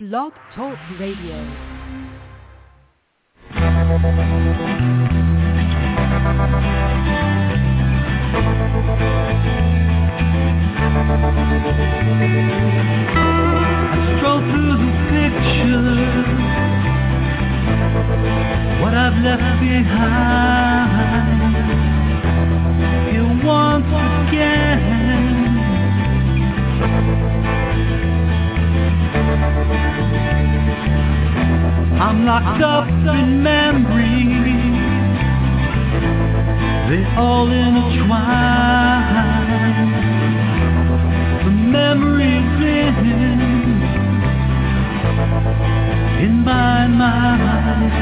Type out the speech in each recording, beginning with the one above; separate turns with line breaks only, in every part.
Blog Talk Radio.
What I've left behind, feel once again. I'm locked up in memories, they all intertwine. The memories in my mind.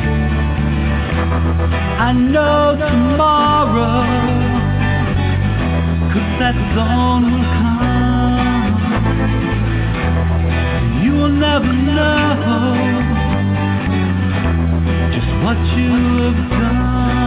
I know tomorrow, 'cause that dawn will come. You will never know just what you have done.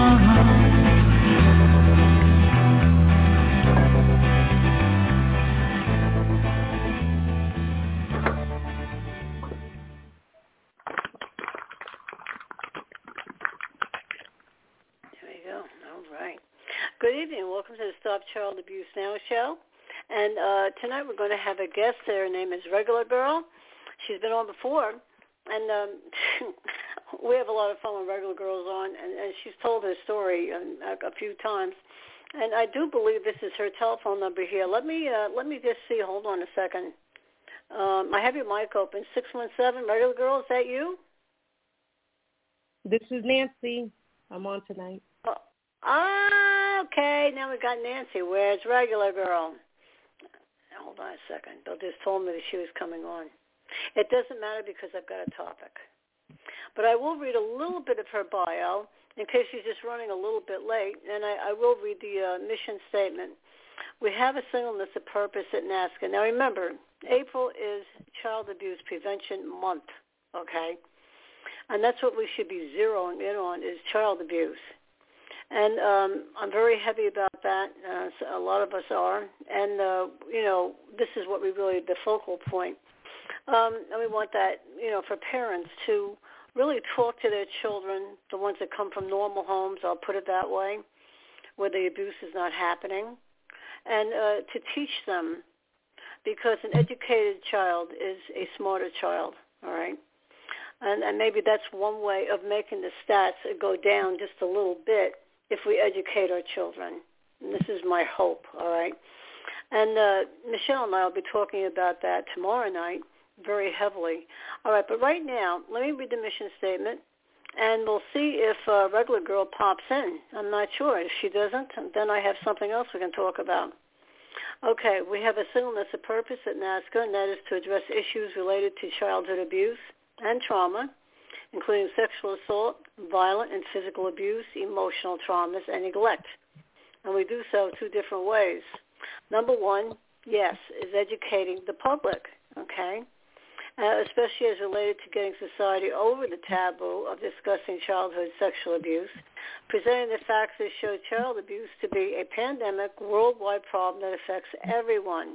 Good evening. Welcome to the Stop Child Abuse Now show. And tonight we're going to have a guest there. Her name is Regular Girl. She's been on before. And we have a lot of fun when Regular Girl's on. And she's told her story a few times. And I do believe this is her telephone number here. Let me just see. Hold on a second. I have your mic open. 617, Regular Girl, is that you?
This is Nancy. I'm on tonight.
Okay, now we got Nancy. Where's Regular Girl? Hold on a second. They just told me that she was coming on. It doesn't matter because I've got a topic. But I will read a little bit of her bio in case she's just running a little bit late, and I will read the mission statement. We have a singleness of purpose at NAASCA. Now remember, April is Child Abuse Prevention Month, okay? And that's what we should be zeroing in on is child abuse. And I'm very heavy about that. So a lot of us are. And, this is what we really, the focal point. And we want that, for parents to really talk to their children, the ones that come from normal homes, I'll put it that way, where the abuse is not happening, and to teach them, because an educated child is a smarter child, all right? And maybe that's one way of making the stats go down just a little bit, if we educate our children. And this is my hope, all right? And Michelle and I will be talking about that tomorrow night very heavily. All right, but right now, let me read the mission statement, and we'll see if Regular Girl pops in. I'm not sure. If she doesn't, then I have something else we can talk about. Okay, we have a singleness of purpose at NAASCA, and that is to address issues related to childhood abuse and trauma, including sexual assault, violent and physical abuse, emotional traumas, and neglect. And we do so two different ways. Number one, yes, is educating the public, okay, especially as related to getting society over the taboo of discussing childhood sexual abuse, presenting the facts that show child abuse to be a pandemic, worldwide problem that affects everyone.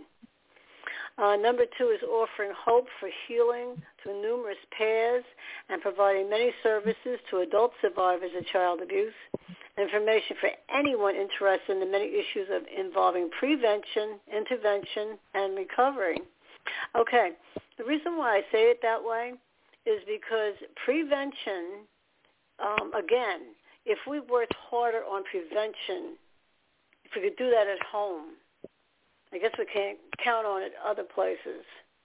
Number two is offering hope for healing through numerous paths and providing many services to adult survivors of child abuse, information for anyone interested in the many issues involving prevention, intervention, and recovery. Okay, the reason why I say it that way is because prevention, again, if we worked harder on prevention, if we could do that at home, I guess we can't count on it other places.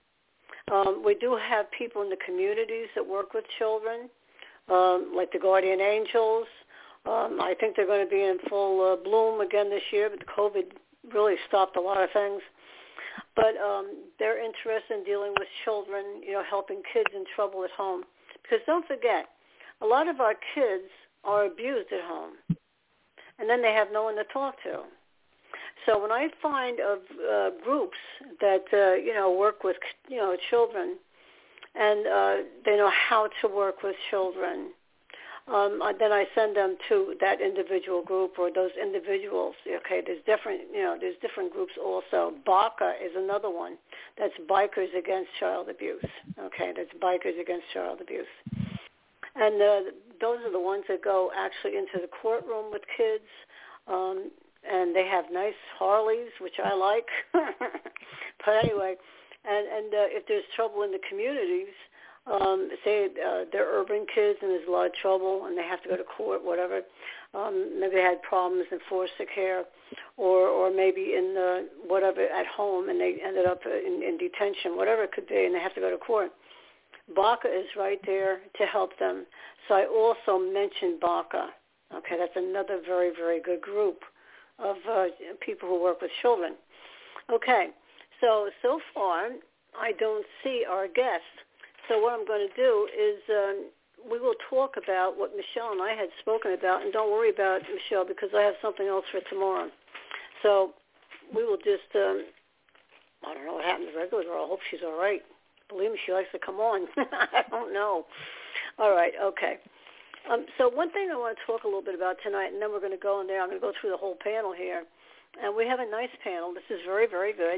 We do have people in the communities that work with children, like the Guardian Angels. I think they're going to be in full bloom again this year, but the COVID really stopped a lot of things. But they're interested in dealing with children, helping kids in trouble at home. Because don't forget, a lot of our kids are abused at home, and then they have no one to talk to. So when I find of groups that, work with, children, and they know how to work with children, then I send them to that individual group or those individuals. Okay, there's different groups also. BACA is another one. That's Bikers Against Child Abuse. Okay, It's Bikers Against Child Abuse. And those are the ones that go actually into the courtroom with kids, and they have nice Harleys, which I like. But anyway, and if there's trouble in the communities, say they're urban kids and there's a lot of trouble and they have to go to court, whatever, maybe they had problems in foster care or maybe in whatever at home and they ended up in detention, whatever it could be, and they have to go to court. BACA is right there to help them. So I also mentioned BACA. Okay, that's another very, very good group of people who work with children. Okay, so far I don't see our guest. So what I'm going to do is we will talk about what Michelle and I had spoken about, and don't worry about Michelle because I have something else for tomorrow. So we will just, I don't know what happened to the regular girl. I hope she's all right. Believe me, she likes to come on. I don't know. All right, okay. So one thing I want to talk a little bit about tonight, and then we're going to go in there. I'm going to go through the whole panel here. And we have a nice panel. This is very, very good.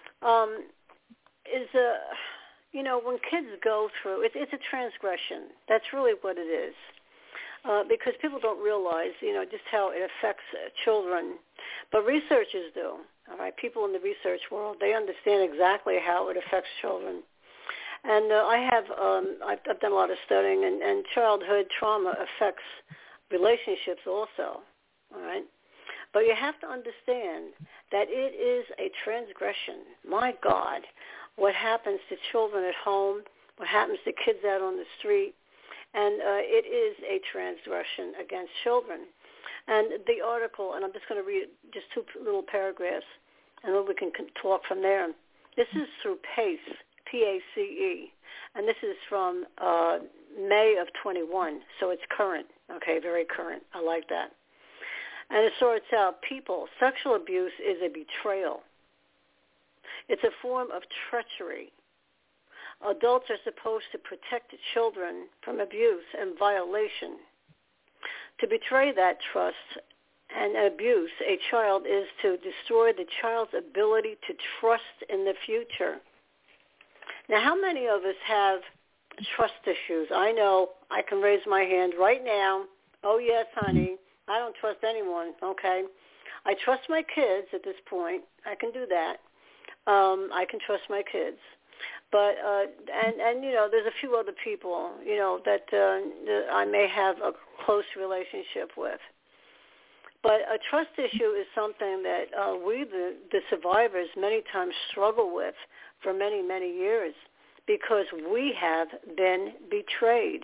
When kids go through, it's a transgression. That's really what it is. Because people don't realize, just how it affects children. But researchers do. All right, people in the research world, they understand exactly how it affects children. And I've done a lot of studying, and childhood trauma affects relationships also, all right? But you have to understand that it is a transgression. My God, what happens to children at home, what happens to kids out on the street, and it is a transgression against children. And the article, and I'm just going to read just two little paragraphs, and then we can talk from there. This is through PACE. PACE, and this is from May of 21, so it's current, okay, very current. I like that. And it sorts out sexual abuse is a betrayal. It's a form of treachery. Adults are supposed to protect children from abuse and violation. To betray that trust and abuse a child is to destroy the child's ability to trust in the future. Now, how many of us have trust issues? I know I can raise my hand right now. Oh, yes, honey. I don't trust anyone, okay? I trust my kids at this point. I can do that. I can trust my kids. But, there's a few other people, that I may have a close relationship with. But a trust issue is something that we, the survivors, many times struggle with for many, many years because we have been betrayed.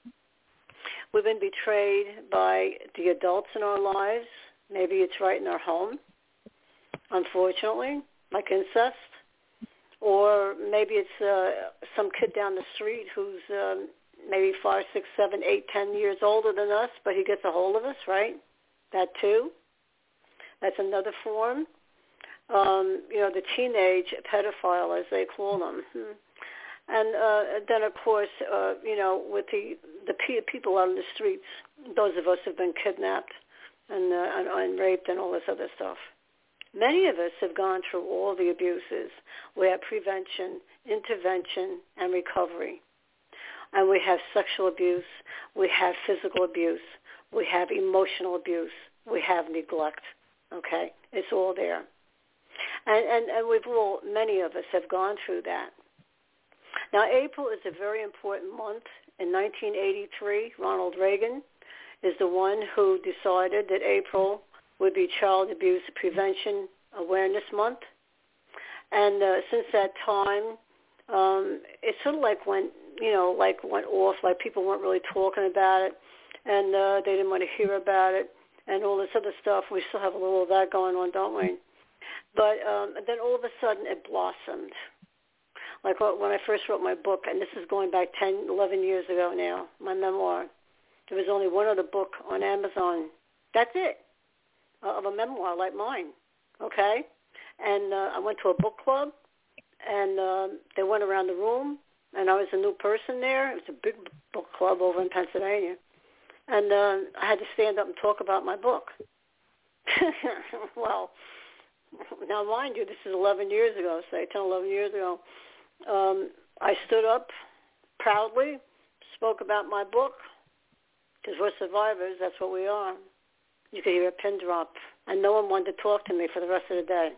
We've been betrayed by the adults in our lives. Maybe it's right in our home, unfortunately, like incest. Or maybe it's some kid down the street who's maybe 5, 6, 7, 8, 10 years older than us, but he gets a hold of us, right? That too. That's another form. The teenage pedophile, as they call them. And then, of course, with the people out on the streets, those of us who have been kidnapped and raped and all this other stuff. Many of us have gone through all the abuses. We have prevention, intervention, and recovery. And we have sexual abuse. We have physical abuse. We have emotional abuse. We have neglect. Okay? It's all there. And many of us have gone through that. Now, April is a very important month. In 1983, Ronald Reagan is the one who decided that April would be Child Abuse Prevention Awareness Month. And since that time, it sort of went off, like people weren't really talking about it, and they didn't want to hear about it, and all this other stuff. We still have a little of that going on, don't we? But then all of a sudden it blossomed. Like when I first wrote my book, and this is going back 10, 11 years ago now, my memoir, there was only one other book on Amazon. That's it, of a memoir like mine, okay? And I went to a book club, and they went around the room, and I was a new person there. It was a big book club over in Pennsylvania. And I had to stand up and talk about my book. Well, now mind you, this is 11 years ago, say 10, 11 years ago. I stood up proudly spoke about my book, because we're survivors. That's what we are. You could hear a pin drop, and no one wanted to talk to me for the rest of the day.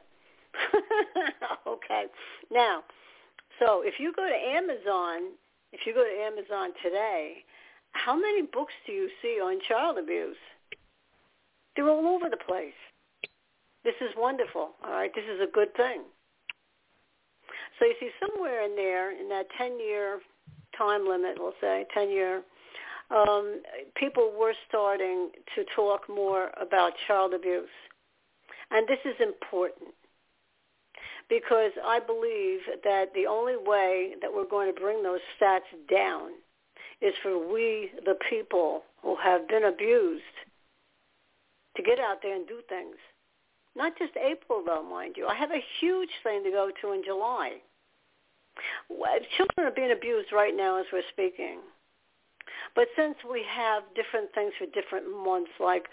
Okay. Now, so if you go to Amazon today, how many books do you see on child abuse? They're all over the place. This is wonderful, all right? This is a good thing. So you see somewhere in there, in that 10-year time limit, we'll say, 10-year, people were starting to talk more about child abuse. And this is important because I believe that the only way that we're going to bring those stats down is for we, the people who have been abused, to get out there and do things. Not just April, though, mind you. I have a huge thing to go to in July. Children are being abused right now as we're speaking. But since we have different things for different months, like,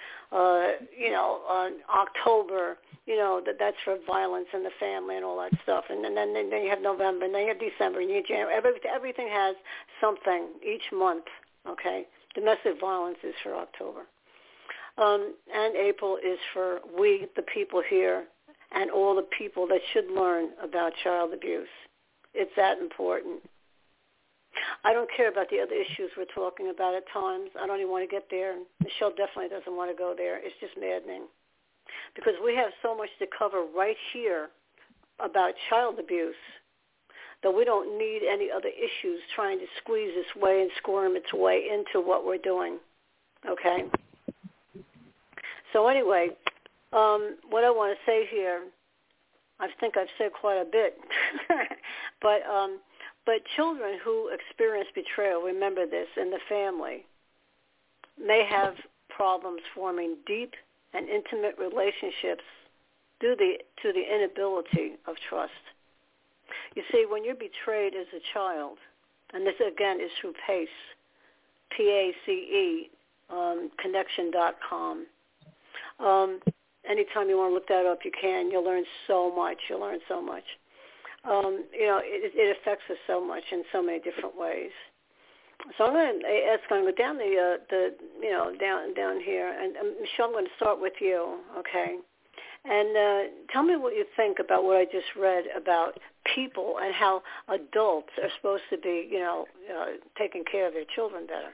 October, that's for violence in the family and all that stuff. And then you have November, and then you have December, and you have January. Everything has something each month, okay? Domestic violence is for October. And April is for we, the people here, and all the people that should learn about child abuse. It's that important. I don't care about the other issues we're talking about at times. I don't even want to get there. Michelle definitely doesn't want to go there. It's just maddening. Because we have so much to cover right here about child abuse that we don't need any other issues trying to squeeze its way and squirm its way into what we're doing. Okay? So anyway, what I want to say here, I think I've said quite a bit, but children who experience betrayal, remember this, in the family, may have problems forming deep and intimate relationships due to the inability of trust. You see, when you're betrayed as a child, and this again is through PACE, P-A-C-E, connection.com. Anytime you want to look that up, you can. You'll learn so much. It affects us so much in so many different ways. So I'm going to go down down here, and Michelle, I'm going to start with you, okay? And tell me what you think about what I just read about people and how adults are supposed to be, taking care of their children better.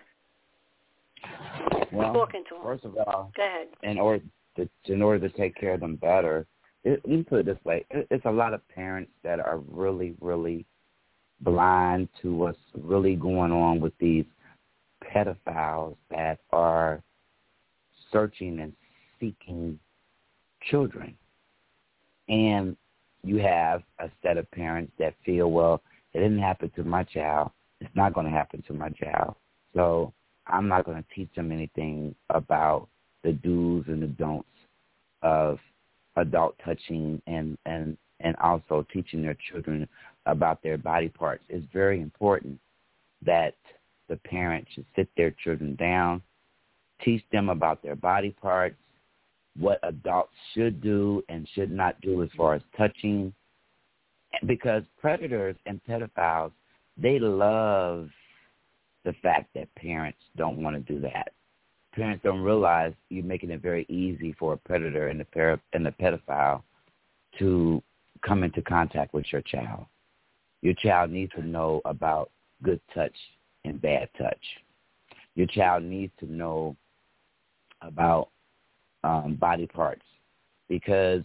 Well,
talking to them.
First of all,
go ahead.
In order to take care of them better, let me put it this way: it's a lot of parents that are really, really blind to what's really going on with these pedophiles that are searching and seeking children. And you have a set of parents that feel, well, it didn't happen to my child. It's not going to happen to my child. So I'm not going to teach them anything about the do's and the don'ts of adult touching and also teaching their children about their body parts. It's very important that the parents should sit their children down, teach them about their body parts, what adults should do and should not do as far as touching, because predators and pedophiles, they love the fact that parents don't want to do that. Parents don't realize you're making it very easy for a predator and the pedophile to come into contact with your child. Your child needs to know about good touch and bad touch. Your child needs to know about body parts, because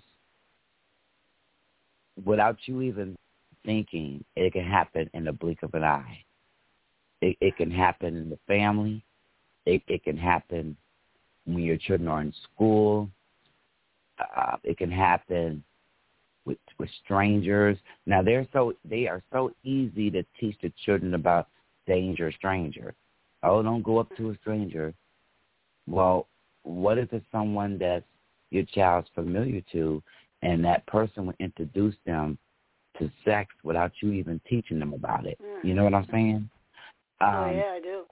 without you even thinking, it can happen in the blink of an eye. It can happen in the family. It can happen when your children are in school. It can happen with strangers. Now they are so easy to teach the children about danger, stranger. Oh, don't go up to a stranger. Well, what if it's someone that your child's familiar to, and that person will introduce them to sex without you even teaching them about it? You know what I'm saying?
Oh, yeah, I do.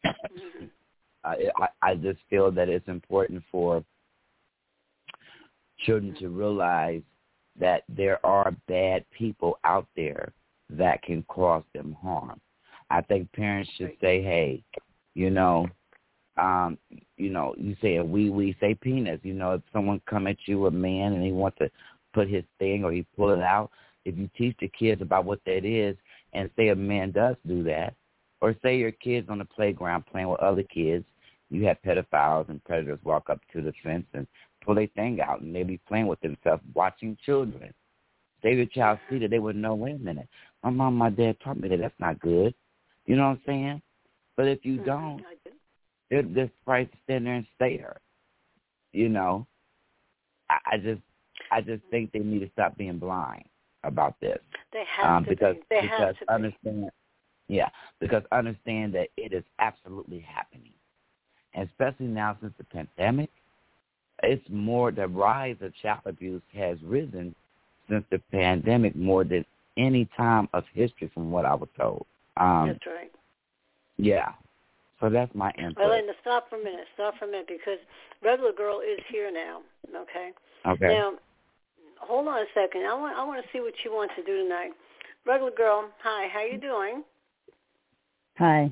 I just feel that it's important for children to realize that there are bad people out there that can cause them harm. I think parents should say, hey, you say a we say penis. If someone come at you, a man, and he wants to put his thing or he pull it out, if you teach the kids about what that is and say a man does do that, or say your kid's on the playground playing with other kids, you have pedophiles and predators walk up to the fence and pull their thing out, and they be playing with themselves, watching children. Say your child see that, they would know, wait a minute, my mom, my dad taught me that that's not good. You know what I'm saying? But if you don't, they're just probably to stand there and stare. I just think they need to stop being blind about this.
They have to
because,
be. They have to
understand, be. Yeah, because understand that it is absolutely happening. And especially now since the pandemic, it's more, the rise of child abuse has risen since the pandemic more than any time of history from what I was told.
That's right.
Yeah. So that's my input.
Well, Linda, stop for a minute, because Regular Girl is here now, okay?
Okay.
Now, hold on a second. I want to see what you want to do tonight. Regular Girl, hi, how you doing?
Hi.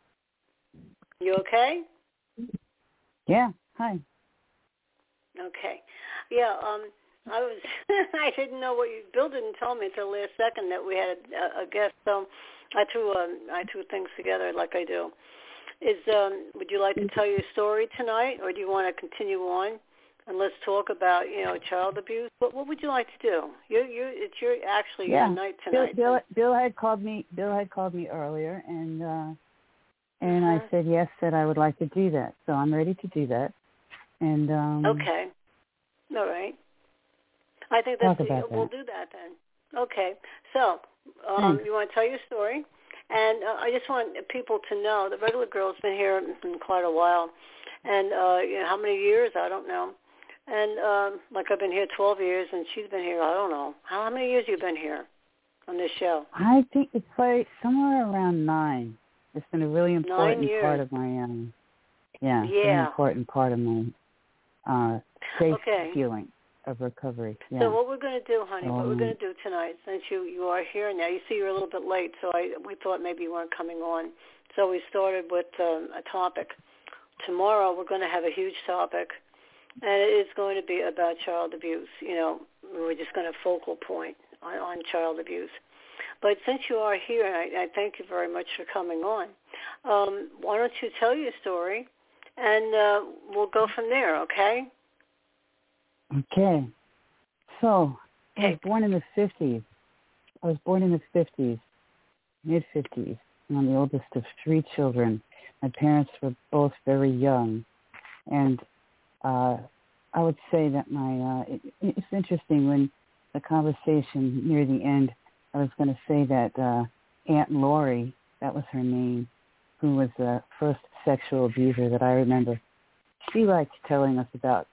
You okay?
Yeah, hi.
Okay. Yeah, I didn't know Bill didn't tell me until last second that we had a guest, so I threw things together like I do. Would you like to tell your story tonight, or do you want to continue on and let's talk about child abuse? What would you like to do? It's your night tonight.
Bill had called me. Bill had called me earlier, and I said yes, that I would like to do that. So I'm ready to do that. And
okay, all right. I think we'll do that then. Okay, so you want to tell your story? And I just want people to know the Regular Girl's been here in quite a while. And how many years, I don't know. And I've been here 12 years, and she's been here, I don't know. How many years you been here on this show?
I think it's probably somewhere around 9. It's been a really important part of my, very important part of my safe feeling of recovery. Yeah.
So what we're going to do, honey, what we're going to do tonight, since you are here now, you see you're a little bit late, so we thought maybe you weren't coming on. So we started with a topic. Tomorrow we're going to have a huge topic, and it is going to be about child abuse. We're just going to focal point on child abuse. But since you are here, and I thank you very much for coming on, why don't you tell your story, and we'll go from there, okay?
Okay. So, I was born in the 50s. Mid-50s. And I'm the oldest of 3 children. My parents were both very young. And I would say that it's interesting when the conversation near the end, I was going to say that Aunt Lori, that was her name, who was the first sexual abuser that I remember, she liked telling us about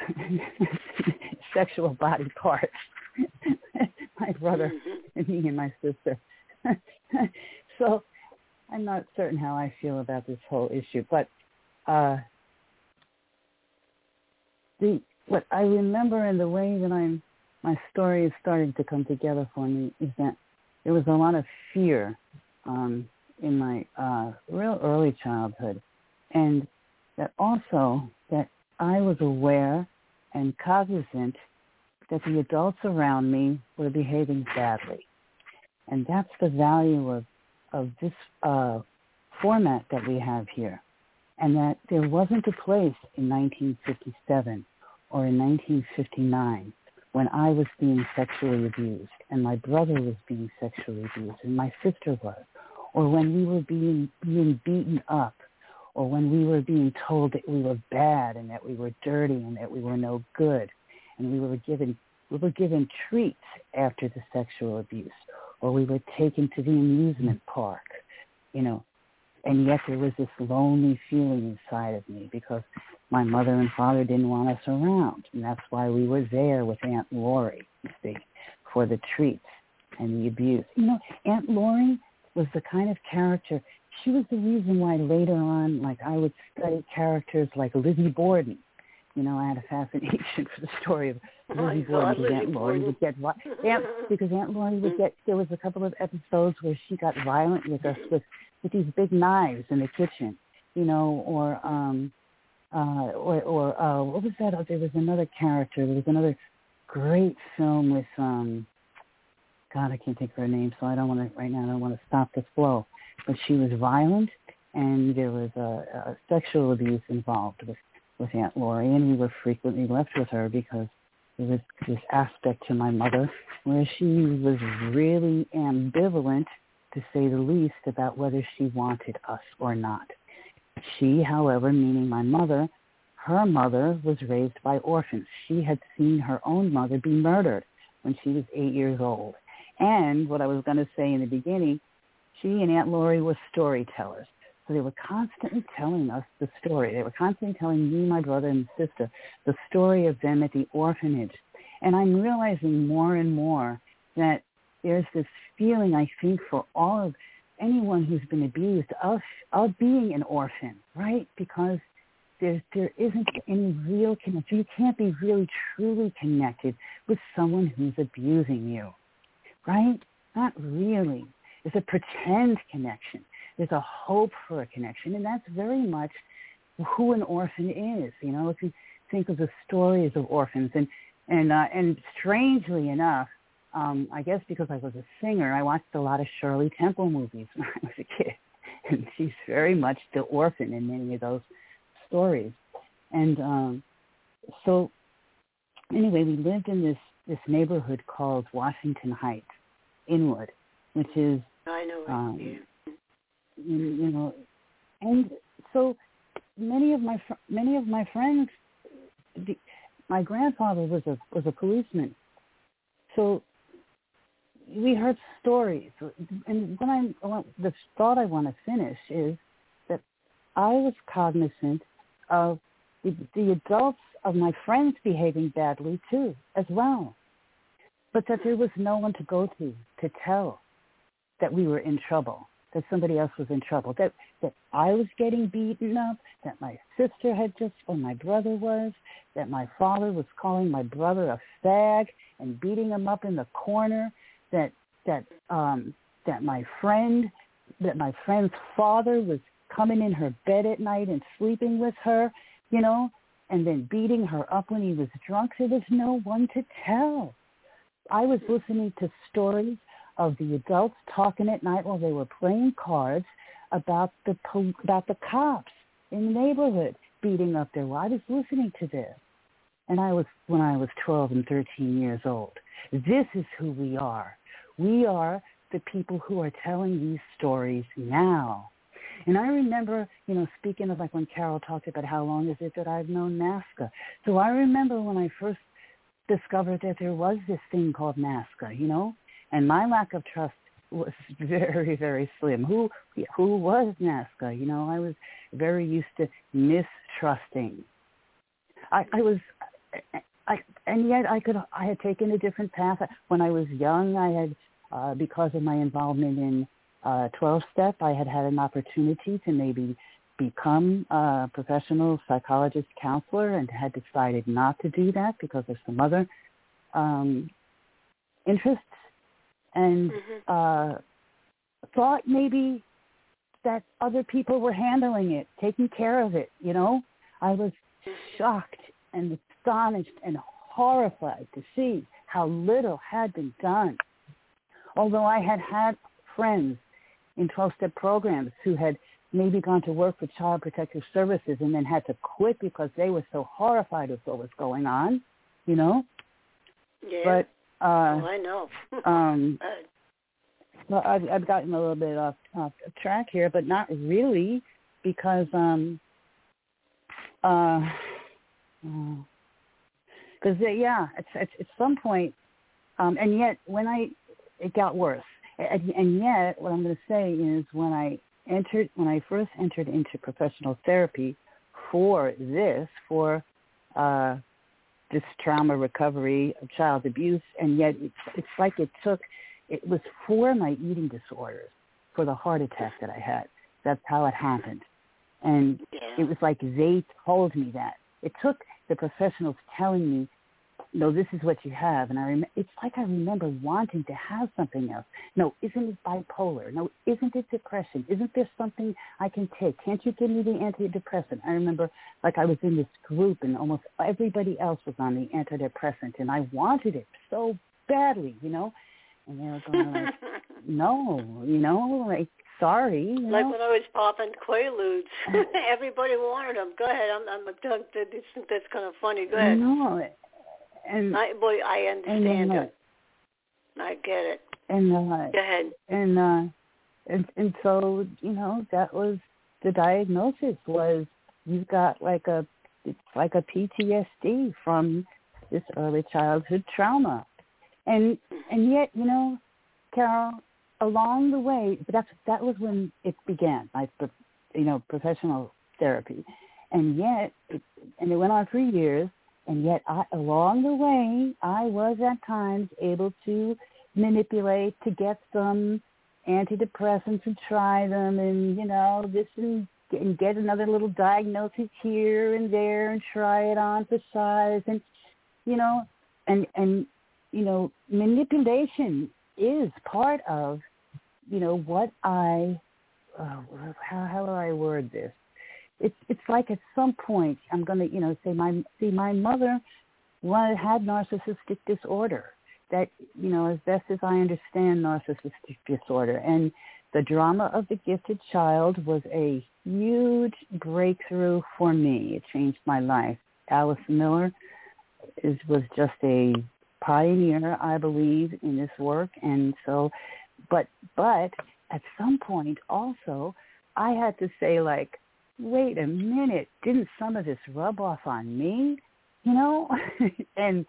sexual body parts. My brother and me and my sister. So I'm not certain how I feel about this whole issue, but what I remember and the way that my story is starting to come together for me is that there was a lot of fear in my real early childhood, and that also that I was aware and cognizant that the adults around me were behaving badly. And that's the value of this format that we have here. And that there wasn't a place in 1957 or in 1959 when I was being sexually abused and my brother was being sexually abused and my sister was, or when we were being beaten up, or when we were being told that we were bad and that we were dirty and that we were no good, and we were given treats after the sexual abuse, or we were taken to the amusement park, and yet there was this lonely feeling inside of me because my mother and father didn't want us around, and that's why we were there with Aunt Lori, you see, for the treats and the abuse. Aunt Lori was the kind of character. She was the reason why later on, I would study characters like Lizzie Borden. I had a fascination for the story of Lizzie Borden because Aunt Lori would get because Aunt Lori would get. There was a couple of episodes where she got violent with us with with these big knives in the kitchen, you know, or what was that? There was another character. There was another great film with God, I can't think of her name, so I don't want to right now. I don't want to stop the flow. But she was violent, and there was a sexual abuse involved with Aunt Laurie, and we were frequently left with her because there was this aspect to my mother where she was really ambivalent, to say the least, about whether she wanted us or not. She, however, meaning my mother, her mother was raised by orphans. She had seen her own mother be murdered when she was 8 years old. And what I was going to say in the beginning, she and Aunt Laurie were storytellers. So they were constantly telling us the story. They were constantly telling me, my brother, and sister the story of them at the orphanage. And I'm realizing more and more that there's this feeling, I think, for all of anyone who's been abused of being an orphan, right? Because there isn't any real connection. You can't be really, truly connected with someone who's abusing you, right? Not really. There's a pretend connection. There's a hope for a connection, and that's very much who an orphan is. You know, if you think of the stories of orphans, and strangely enough, I guess because I was a singer, I watched a lot of Shirley Temple movies when I was a kid, and she's very much the orphan in many of those stories. And so anyway, we lived in this neighborhood called Washington Heights, Inwood, which is
I know it.
you know, and so many of my friends. My grandfather was a policeman, so we heard stories. And the thought I want to finish is that I was cognizant of the adults of my friends behaving badly too, as well, but that there was no one to go to tell that we were in trouble, that somebody else was in trouble, that I was getting beaten up, that my sister had just, or my brother was, that my father was calling my brother a fag and beating him up in the corner, that my friend's father was coming in her bed at night and sleeping with her, you know, and then beating her up when he was drunk. There was no one to tell. I was listening to stories of the adults talking at night while they were playing cards about the cops in the neighborhood beating up their wives. I was listening to this, and when I was 12 and 13 years old. This is who we are. We are the people who are telling these stories now. And I remember, you know, speaking of like when Carol talked about how long is it that I've known NAASCA. So I remember when I first discovered that there was this thing called NAASCA, you know, and my lack of trust was very, very slim. Who was NAASCA? You know, I was very used to mistrusting. And yet I had taken a different path. When I was young, I had, because of my involvement in 12-step, I had an opportunity to maybe become a professional psychologist counselor, and had decided not to do that because of some other interests, and thought maybe that other people were handling it, taking care of it, you know. I was shocked and astonished and horrified to see how little had been done. Although I had friends in 12-step programs who had maybe gone to work for Child Protective Services and then had to quit because they were so horrified with what was going on, you know.
Yeah.
But
I know.
well, I've gotten a little bit off track here, but not really, because at some point, and yet it got worse. And yet, what I'm going to say is when I first entered into professional therapy for this trauma recovery of child abuse, and yet it's like it was for my eating disorders, for the heart attack that I had. That's how it happened. And it was like they told me that. It took the professionals telling me no, this is what you have. And it's like I remember wanting to have something else. No, isn't it bipolar? No, isn't it depression? Isn't there something I can take? Can't you give me the antidepressant? I remember like I was in this group and almost everybody else was on the antidepressant and I wanted it so badly, you know? And they were going like, no, you know, like, sorry. You
like
know?
when I was popping Quaaludes. Everybody wanted them. Go ahead. That's kind of funny. Go ahead.
No. And
I understand it. I get it.
And
go ahead.
And so, you know, that was the diagnosis was you've got it's like a PTSD from this early childhood trauma. And yet, you know, Carol, along the way, but that was when it began, my professional therapy. And yet, it went on for years. And yet, along the way, I was at times able to manipulate to get some antidepressants and try them, and you know, and get another little diagnosis here and there, and try it on for size, and you know, and you know, manipulation is part of, you know, what how do I word this? It's like at some point I'm going to, you know, say my mother had narcissistic disorder. That, you know, as best as I understand narcissistic disorder, and the drama of The Gifted Child was a huge breakthrough for me. It changed my life. Alice Miller was just a pioneer, I believe, in this work, and so, but at some point also, I had to say like, wait a minute, didn't some of this rub off on me? You know? and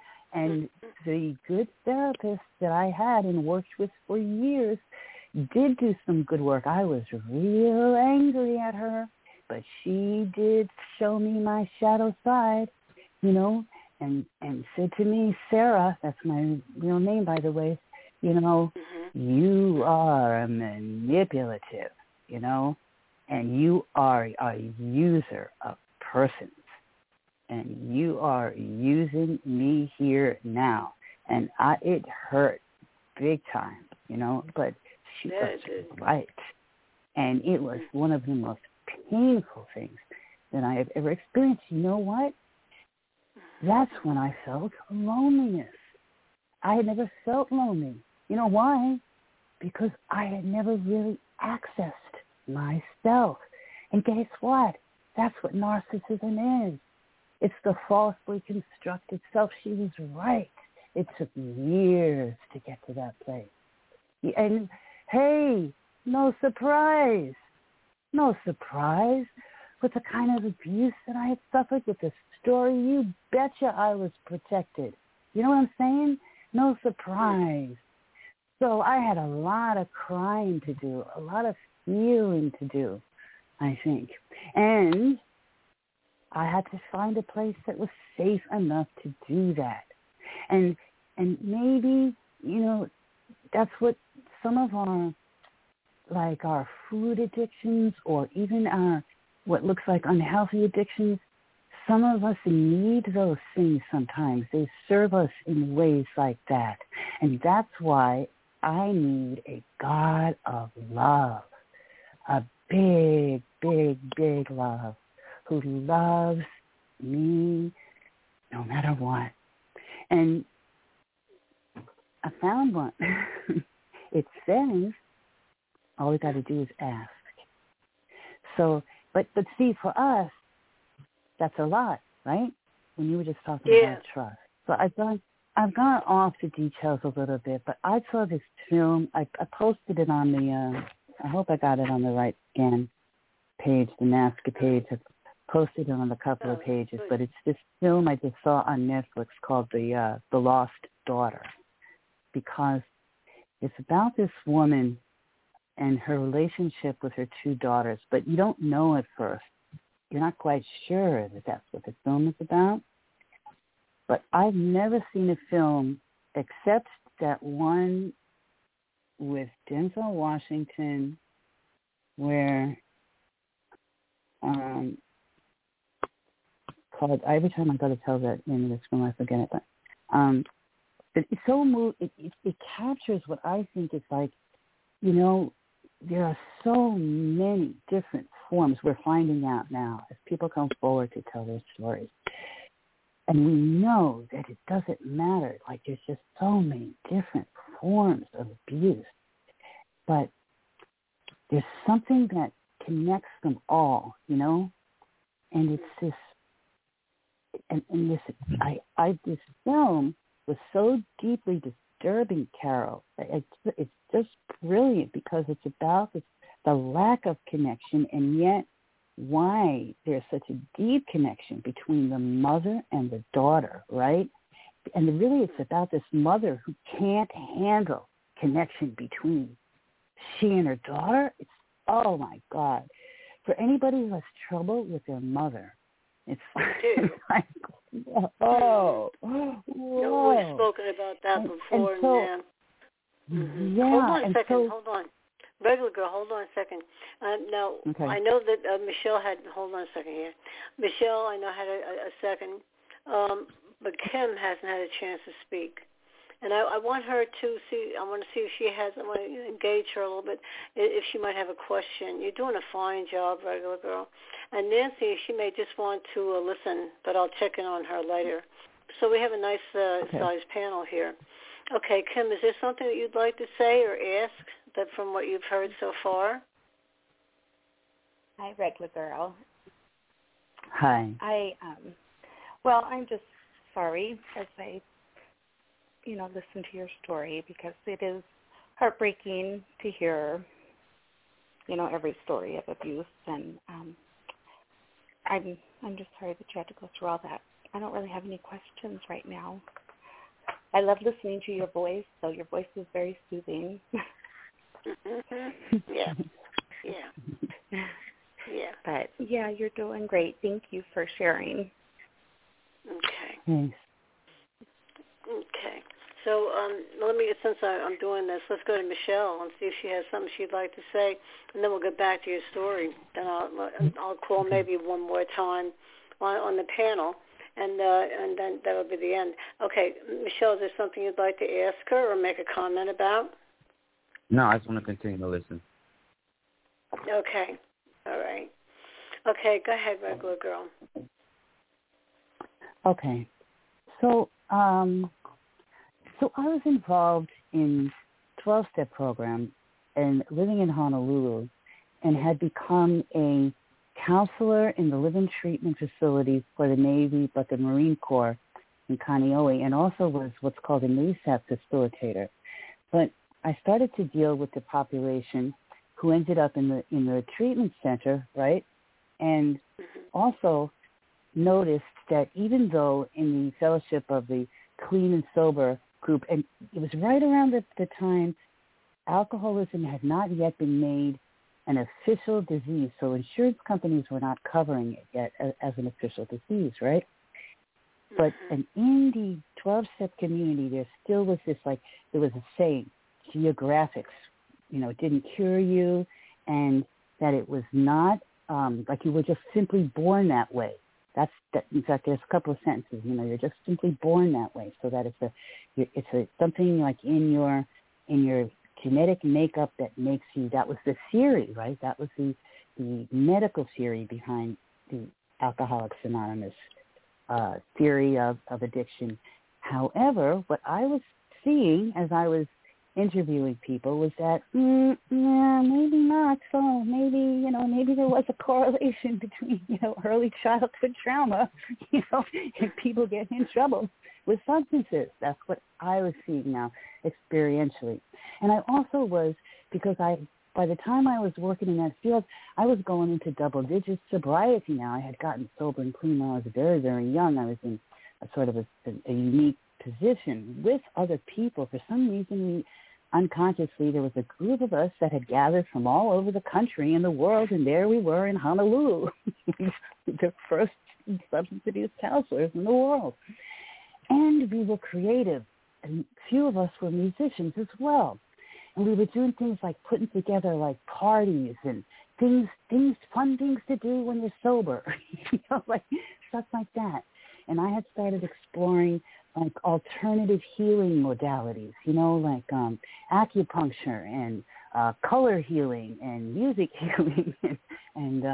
the good therapist that I had and worked with for years did do some good work. I was real angry at her, but she did show me my shadow side, you know, and said to me, Sarah, that's my real name, by the way, you know, you are manipulative, you know, and you are a user of persons, and you are using me here now. And it hurt big time, you know, but she was right. And it was one of the most painful things that I have ever experienced. You know what? That's when I felt loneliness. I had never felt lonely. You know why? Because I had never really accessed myself. And guess what? That's what narcissism is. It's the falsely constructed self. She was right. It took years to get to that place. And hey, no surprise. No surprise. With the kind of abuse that I had suffered with this story, you betcha I was protected. You know what I'm saying? No surprise. So I had a lot of crying to do, a lot of healing to do, I think. And I had to find a place that was safe enough to do that. And maybe, you know, that's what some of our food addictions, or even our what looks like unhealthy addictions, some of us need those things sometimes. They serve us in ways like that. And that's why I need a God of love, a big, big, big love, who loves me no matter what. And I found one. It says all we got to do is ask. So, but see, for us, that's a lot, right? When you were just talking about trust. So I've gone off the details a little bit, but I saw this film. I posted it on the, I hope I got it on the right scan page, the NASCA page. I posted it on a couple of pages, but it's this film I just saw on Netflix called The Lost Daughter, because it's about this woman and her relationship with her two daughters, but you don't know at first. You're not quite sure that that's what the film is about. But I've never seen a film except that one with Denzel Washington where called, every time I go to tell that name of this film, I forget it, but But it's so it captures what I think is like, you know, there are so many different forms we're finding out now as people come forward to tell their stories. And we know that it doesn't matter. Like, there's just so many different forms of abuse. But there's something that connects them all, you know? And it's this, and this film was so deeply disturbing, Carol. It's just brilliant because it's about the lack of connection, and yet why there's such a deep connection between the mother and the daughter, right? And really it's about this mother who can't handle connection between she and her daughter. It's, oh my God. For anybody who has trouble with their mother, it's like, oh, whoa.
No, we've spoken about that before,
so,
mm-hmm.
Yeah.
Hold on a second,
so,
hold on. Regular girl, hold on a second. Now,
okay.
I know that Michelle had, hold on a second here. Michelle, I know, had a second, but Kim hasn't had a chance to speak. And I want her to see, I want to see if she has, I want to engage her a little bit, if she might have a question. You're doing a fine job, regular girl. And Nancy, she may just want to listen, but I'll check in on her later. So we have a nice sized panel here. Okay, Kim, is there something that you'd like to say or ask that from what you've heard so far?
Hi, regular girl.
Hi.
I'm just sorry as I, listen to your story, because it is heartbreaking to hear, every story of abuse, and I'm just sorry that you had to go through all that. I don't really have any questions right now. I love listening to your voice, so your voice is very soothing.
Mm-hmm. Yeah.
But, yeah, you're doing great. Thank you for sharing.
Okay.
Thanks.
Okay. So let me, since I'm doing this, let's go to Michelle and see if she has something she'd like to say, and then we'll get back to your story. Then I'll call maybe one more time on the panel, and then that'll be the end. Okay, Michelle, is there something you'd like to ask her or make a comment about?
No, I just want to continue to listen.
Okay. All right. Okay, go ahead, regular girl.
Okay. So I was involved in 12-step program and living in Honolulu, and had become a counselor in the live-in treatment facilities for the Navy, but the Marine Corps in Kaneohe, and also was what's called a NASAP facilitator. But I started to deal with the population who ended up in the treatment center, right? And also noticed that even though in the fellowship of the Clean and Sober group, and it was right around the time alcoholism had not yet been made an official disease, so insurance companies were not covering it yet as an official disease, right? But in the 12-step community, there still was this, like, there was a saying, geographics, didn't cure you, and that it was not like you were just simply born that way. In fact, there's a couple of sentences. You're just simply born that way, so that it's something like in your genetic makeup that makes you. That was the theory, right? That was the medical theory behind the Alcoholics Anonymous theory of addiction. However, what I was seeing as I was interviewing people was that maybe not. So maybe there was a correlation between early childhood trauma, and people getting in trouble with substances. That's what I was seeing now experientially. And I also was, because by the time I was working in that field, I was going into double-digit sobriety now. I had gotten sober and clean when I was very, very young. I was in a sort of a unique position with other people. For some reason, unconsciously, there was a group of us that had gathered from all over the country and the world, and there we were in Honolulu, the first substance abuse counselors in the world. And we were creative, and a few of us were musicians as well. And we were doing things like putting together like parties and fun things to do when you're sober, like stuff like that. And I had started exploring like alternative healing modalities, like acupuncture and color healing and music healing and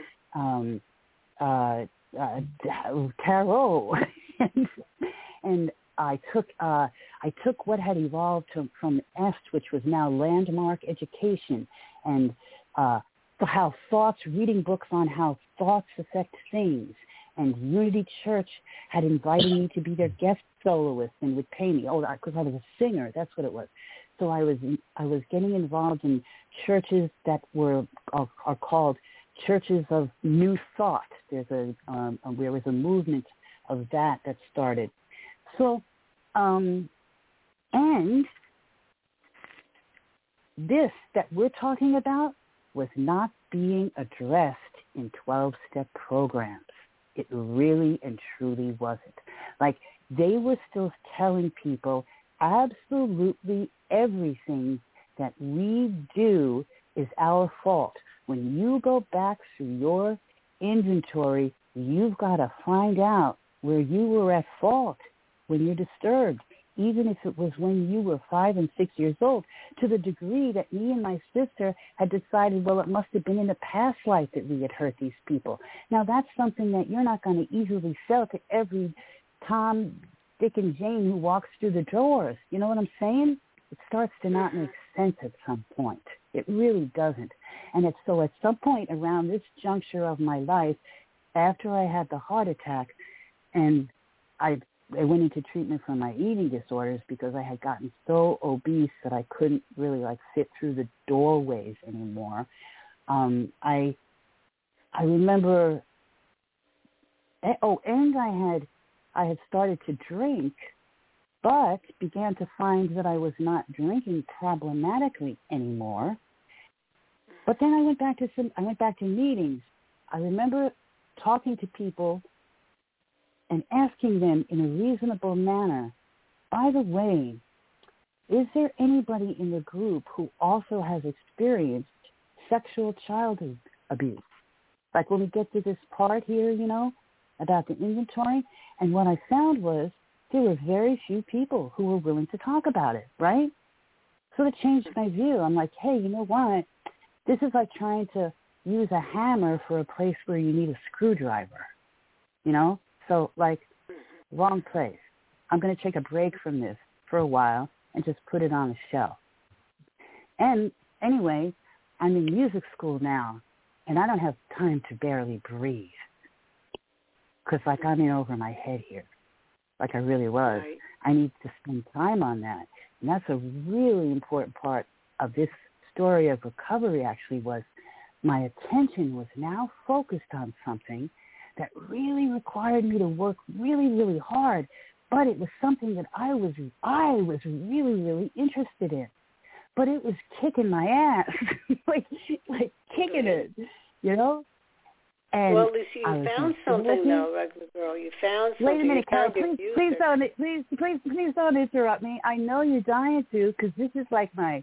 tarot, and I took what had evolved from EST, which was now Landmark Education, and how thoughts, reading books on how thoughts affect things. And Unity Church had invited me to be their guest soloist and would pay me. Oh, because I was a singer. That's what it was. So I was getting involved in churches that are called Churches of New Thought. There was a movement of that started. So, and this that we're talking about was not being addressed in 12-step programs. It really and truly wasn't. Like, they were still telling people absolutely everything that we do is our fault. When you go back through your inventory, you've got to find out where you were at fault when you're disturbed, even if it was when you were 5 and 6 years old, to the degree that me and my sister had decided, well, it must have been in a past life that we had hurt these people. Now, that's something that you're not going to easily sell to every Tom, Dick, and Jane who walks through the doors. You know what I'm saying? It starts to not make sense at some point. It really doesn't. And so at some point around this juncture of my life, after I had the heart attack, and I went into treatment for my eating disorders because I had gotten so obese that I couldn't really fit through the doorways anymore. I remember. Oh, and I had started to drink, but began to find that I was not drinking problematically anymore. But then I went back to meetings. I remember talking to people and asking them in a reasonable manner, by the way, is there anybody in the group who also has experienced sexual childhood abuse? Like when we get to this part here, about the inventory. And what I found was there were very few people who were willing to talk about it, right? So it changed my view. I'm like, hey, you know what? This is like trying to use a hammer for a place where you need a screwdriver, So, wrong place. I'm going to take a break from this for a while and just put it on the shelf. And anyway, I'm in music school now, and I don't have time to barely breathe because, I'm in over my head here, like I really was.
Right.
I need to spend time on that. And that's a really important part of this story of recovery, actually, was my attention was now focused on something that really required me to work really, really hard, but it was something that I was really, really interested in. But it was kicking my ass, like kicking it, And
well, Lucy, you found something, though, regular girl. You found something.
Wait a minute, Carol. Please don't interrupt me. I know you're dying to, because this is like my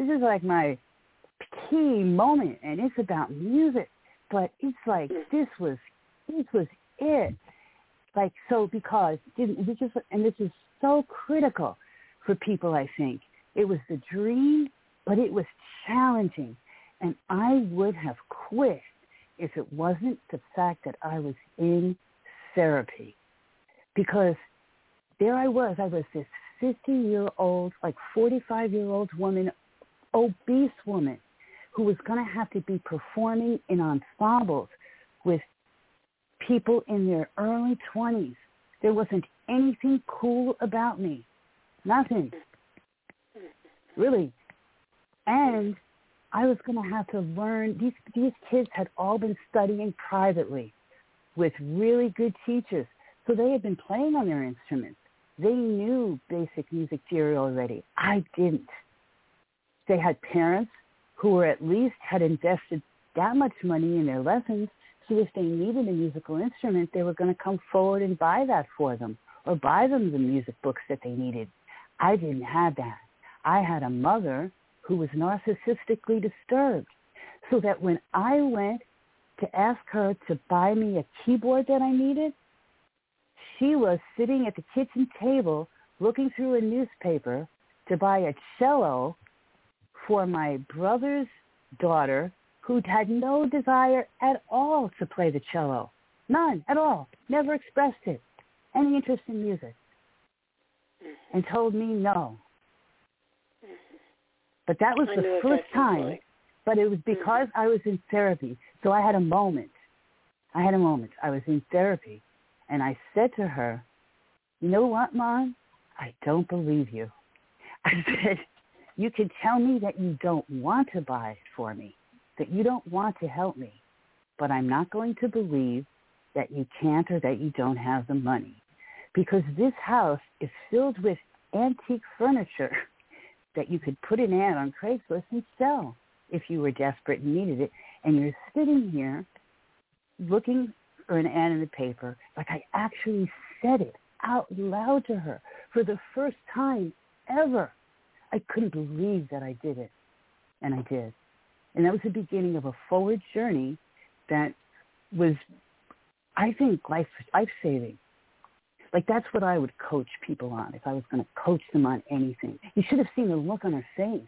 key moment, and it's about music. But it's like this was it. Like, so, because this is so critical for people, I think. It was the dream, but it was challenging. And I would have quit if it wasn't the fact that I was in therapy. Because there I was this 50-year-old, 45-year-old woman, obese woman, who was going to have to be performing in ensembles with people in their early 20s. There wasn't anything cool about me. Nothing. Really. And I was going to have to learn. These kids had all been studying privately with really good teachers. So they had been playing on their instruments. They knew basic music theory already. I didn't. They had parents who were at least had invested that much money in their lessons, so if they needed a musical instrument, they were going to come forward and buy that for them or buy them the music books that they needed. I didn't have that. I had a mother who was narcissistically disturbed, so that when I went to ask her to buy me a keyboard that I needed, she was sitting at the kitchen table looking through a newspaper to buy a cello for my brother's daughter, who had no desire at all to play the cello. None at all. Never expressed it. Any interest in music. And told me no. But that was the first time. But it was because I was in therapy. So I had a moment. I was in therapy. And I said to her, you know what, Mom? I don't believe you. I said, you can tell me that you don't want to buy it for me, that you don't want to help me, but I'm not going to believe that you can't or that you don't have the money, because this house is filled with antique furniture that you could put an ad on Craigslist and sell if you were desperate and needed it, and you're sitting here looking for an ad in the paper. Like, I actually said it out loud to her for the first time ever. I couldn't believe that I did it, and I did. And that was the beginning of a forward journey that was, I think, life-saving. Like, that's what I would coach people on if I was going to coach them on anything. You should have seen the look on her face.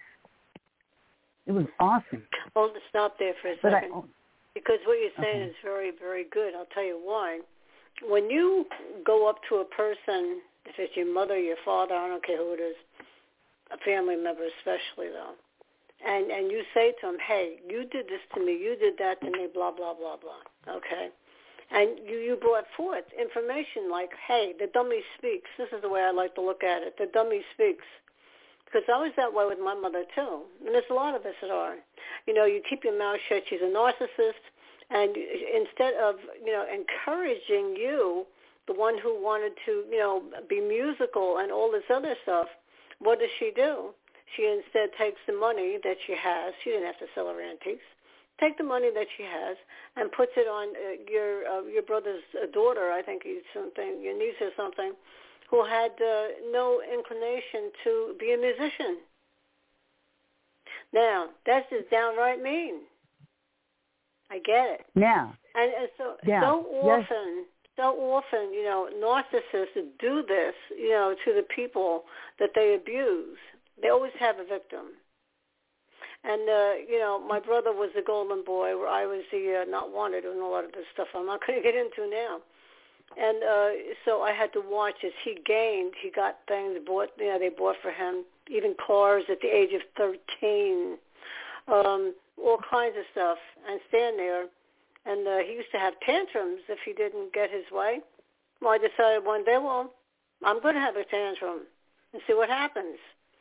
It was awesome.
Hold it, stop there for a second. Because what you're saying is very, very good. I'll tell you why. When you go up to a person, if it's your mother, your father, I don't care who it is, a family member especially though, and you say to them, hey, you did this to me, you did that to me, blah, blah, blah, blah, okay? And you brought forth information like, hey, the dummy speaks. This is the way I like to look at it. The dummy speaks. Because I was that way with my mother, too. And there's a lot of us that are. You know, you keep your mouth shut. She's a narcissist. And instead of, encouraging you, the one who wanted to, be musical and all this other stuff, what does she do? She instead takes the money that she has. She didn't have to sell her antiques. Take the money that she has and puts it on your brother's daughter, I think he's something, your niece or something, who had no inclination to be a musician. Now, that's just downright mean. I get it.
Yeah.
And so often, narcissists do this, to the people that they abuse. They always have a victim. And, my brother was the golden boy, where I was the not wanted, and a lot of this stuff I'm not going to get into now. And so I had to watch as he gained. He got things bought, they bought for him, even cars at the age of 13, all kinds of stuff, and stand there. And he used to have tantrums if he didn't get his way. Well, I decided one day, I'm going to have a tantrum and see what happens.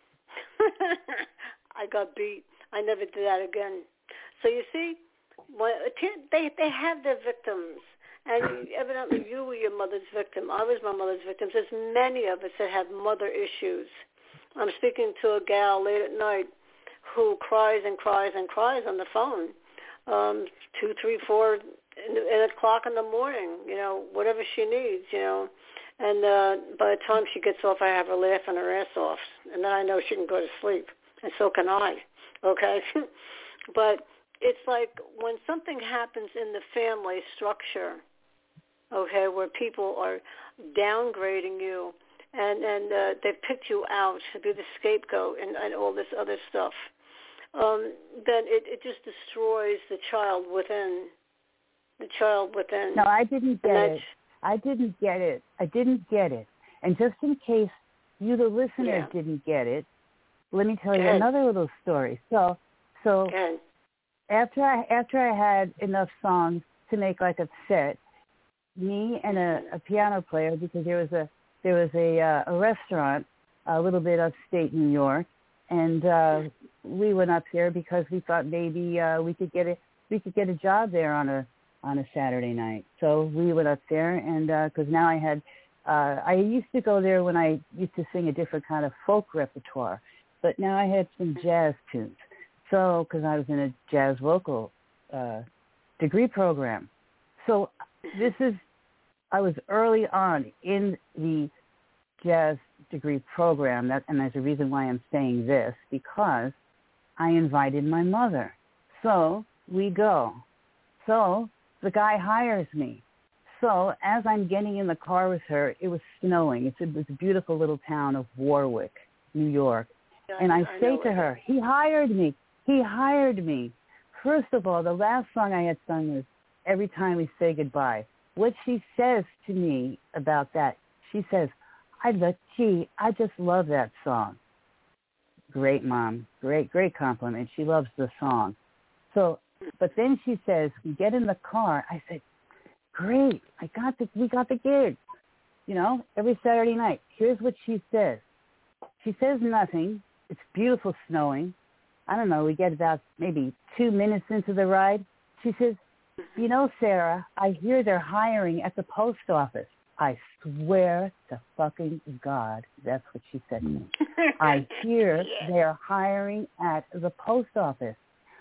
I got beat. I never did that again. So you see, they have their victims. And evidently you were your mother's victim. I was my mother's victim. There's many of us that have mother issues. I'm speaking to a gal late at night who cries and cries and cries on the phone, 2, 3, 4 o'clock in the morning, whatever she needs, And by the time she gets off, I have her laughing her ass off. And then I know she can go to sleep. And so can I, okay? But it's like when something happens in the family structure, okay, where people are downgrading you and they picked you out to be the scapegoat and all this other stuff, then it just destroys the child within.
No, I didn't get it. I didn't get it. And just in case you, the listener, didn't get it, let me tell you another little story. So after I had enough songs to make like a set, me and a piano player, because there was a restaurant a little bit upstate New York, and we went up there because we thought maybe we could get a job there on a Saturday night. So we went up there, and because now I used to go there when I used to sing a different kind of folk repertoire, but now I had some jazz tunes. So, because I was in a jazz vocal degree program. So I was early on in the jazz degree program, and there's a reason why I'm saying this, because I invited my mother. So we go. So the guy hires me. So as I'm getting in the car with her, it was snowing. It's a beautiful little town of Warwick, New York. And I say to her, he hired me. He hired me. First of all, the last song I had sung was Every Time We Say Goodbye. What she says to me about that, she says, I just love that song. Great, Mom. Great compliment. She loves the song. So, but then she says, we get in the car. I said, great. We got the gig. You know, every Saturday night. Here's what she says. She says nothing. It's beautiful snowing. I don't know. We get about maybe 2 minutes into the ride. She says, you know, Sarah, I hear they're hiring at the post office. I swear to fucking God, that's what she said to me. I hear they're hiring at the post office.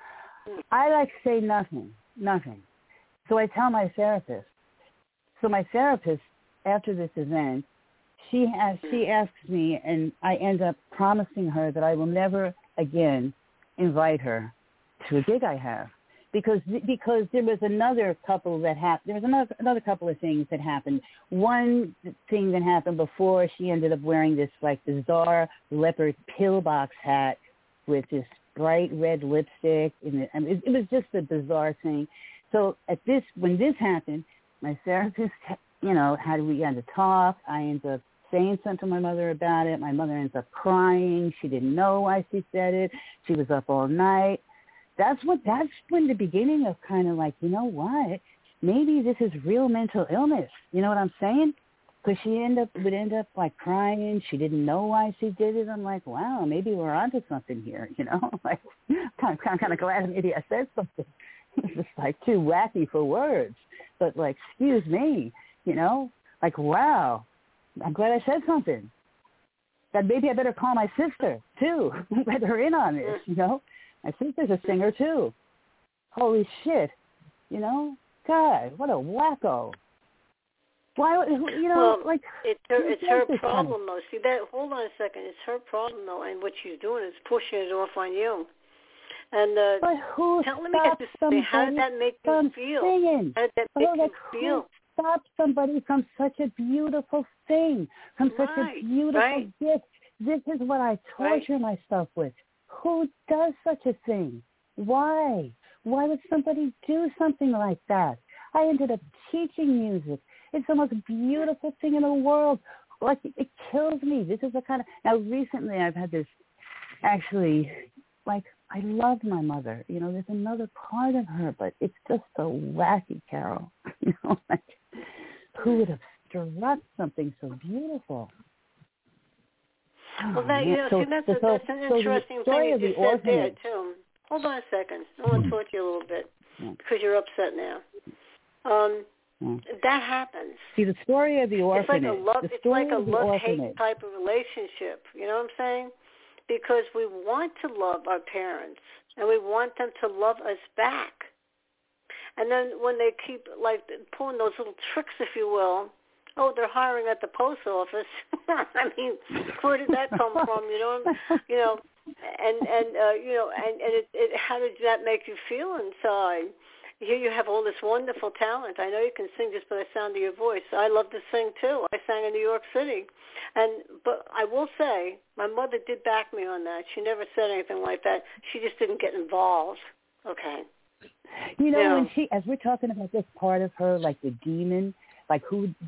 I say nothing. So I tell my therapist. So my therapist, after this event, she asks me, and I end up promising her that I will never again invite her to a gig I have. Because there was another couple that happened. There was another couple of things that happened. One thing that happened before, she ended up wearing this like bizarre leopard pillbox hat with this bright red lipstick. It was just a bizarre thing. So when this happened, my therapist, we had to talk. I ended up saying something to my mother about it. My mother ends up crying. She didn't know why she said it. She was up all night. That's when the beginning of kind of like, you know what, maybe this is real mental illness. You know what I'm saying? Because she would end up like crying. She didn't know why she did it. I'm like, wow, maybe we're onto something here. You know, like I'm kind of glad maybe I said something. It's just like too wacky for words. But like, excuse me, you know, like, wow, I'm glad I said something. That maybe I better call my sister too, let her in on this. You know. I think there's a singer, too. Holy shit. You know? God, what a wacko. Why, you know,
well,
like...
It's her problem, though. See, hold on a second. It's her problem, though, and what she's doing is pushing it off on you. And
but who
let me get this thing. How did that make you feel?
Singing?
How did that make you feel?
Who stops somebody from such a beautiful thing, from such a beautiful gift? This is what I torture myself with. Who does such a thing? Why? Why would somebody do something like that? I ended up teaching music. It's the most beautiful thing in the world. Like, it kills me. This is the kind of... Now, recently I've had this... Actually, like, I love my mother. You know, there's another part of her, but it's just so wacky, Carol. You know, like, who would have struck something so beautiful?
Well, that's an interesting thing you just said there, too. Hold on a second. I want to talk to you a little bit because you're upset now. That happens.
See, the story of the orphanage.
It's like a love-hate type of relationship. You know what I'm saying? Because we want to love our parents, and we want them to love us back. And then when they keep, like, pulling those little tricks, if you will, oh, they're hiring at the post office. I mean, where did that come from? How did that make you feel inside? Here you have all this wonderful talent. I know you can sing just by the sound of your voice. I love to sing too. I sang in New York City, but I will say my mother did back me on that. She never said anything like that. She just didn't get involved. Okay.
You know, when as we're talking about this part of her, like the demon. Like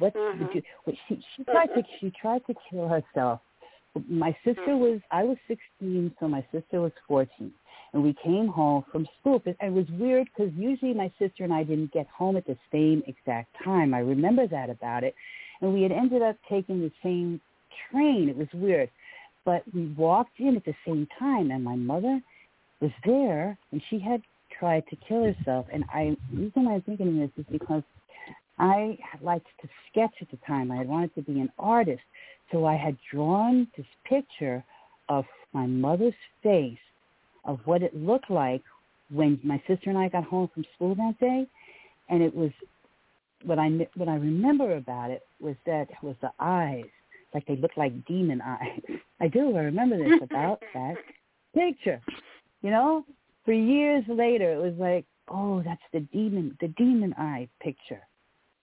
she tried to kill herself. My sister I was 16, so my sister was 14, and we came home from school. It was weird because usually my sister and I didn't get home at the same exact time. I remember that about it, and we had ended up taking the same train. It was weird, but we walked in at the same time, and my mother was there, and she had tried to kill herself. And the reason why I'm thinking of this is because I liked to sketch at the time. I had wanted to be an artist. So I had drawn this picture of my mother's face, of what it looked like when my sister and I got home from school that day. And it was, what I remember about it was that it was the eyes, like they looked like demon eyes. I remember this about that picture. You know, for years later, it was like, oh, that's the demon eye picture.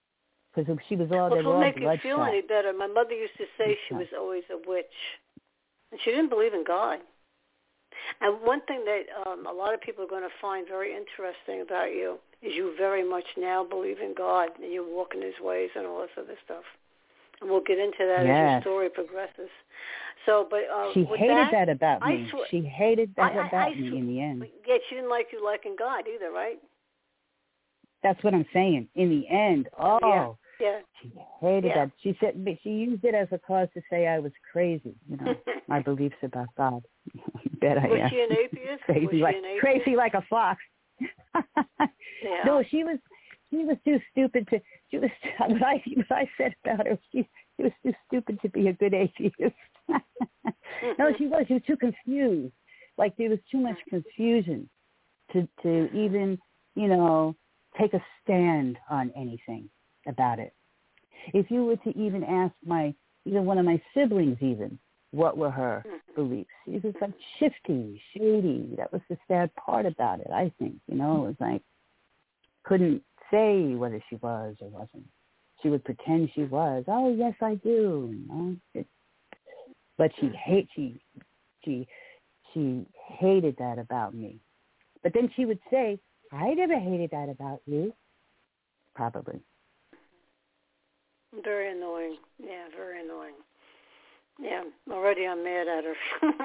because she was all,
well,
they were all
make you
bloodshot.
feel any better, my mother used to say she was always a witch, and she didn't believe in God. And one thing that a lot of people are going to find very interesting about you is you very much now believe in God and you walk in His ways and all this other stuff. And we'll get into that as your story progresses. So, but
she hated that about me. She hated that
about
me in the end.
Yeah, she didn't like you liking God either, right?
That's what I'm saying. In the end,
yeah.
She hated that. She said she used it as a cause to say I was crazy. My beliefs about God. Bet I am.
Was she an atheist?
Crazy like a fox.
Yeah.
No, she was too stupid to. She was what I said about her. She was too stupid to be a good atheist. No, she was. She was too confused. Like there was too much confusion to even take a stand on anything about it. If you were to even ask either one of my siblings even, what were her beliefs? She was like shifty, shady. That was the sad part about it, I think. It was like, couldn't say whether she was or wasn't. She would pretend she was. Oh, yes, I do. But she hated that about me. But then she would say, I never hated that about you. Probably.
Very annoying. Yeah, very annoying. Yeah, already I'm mad at her.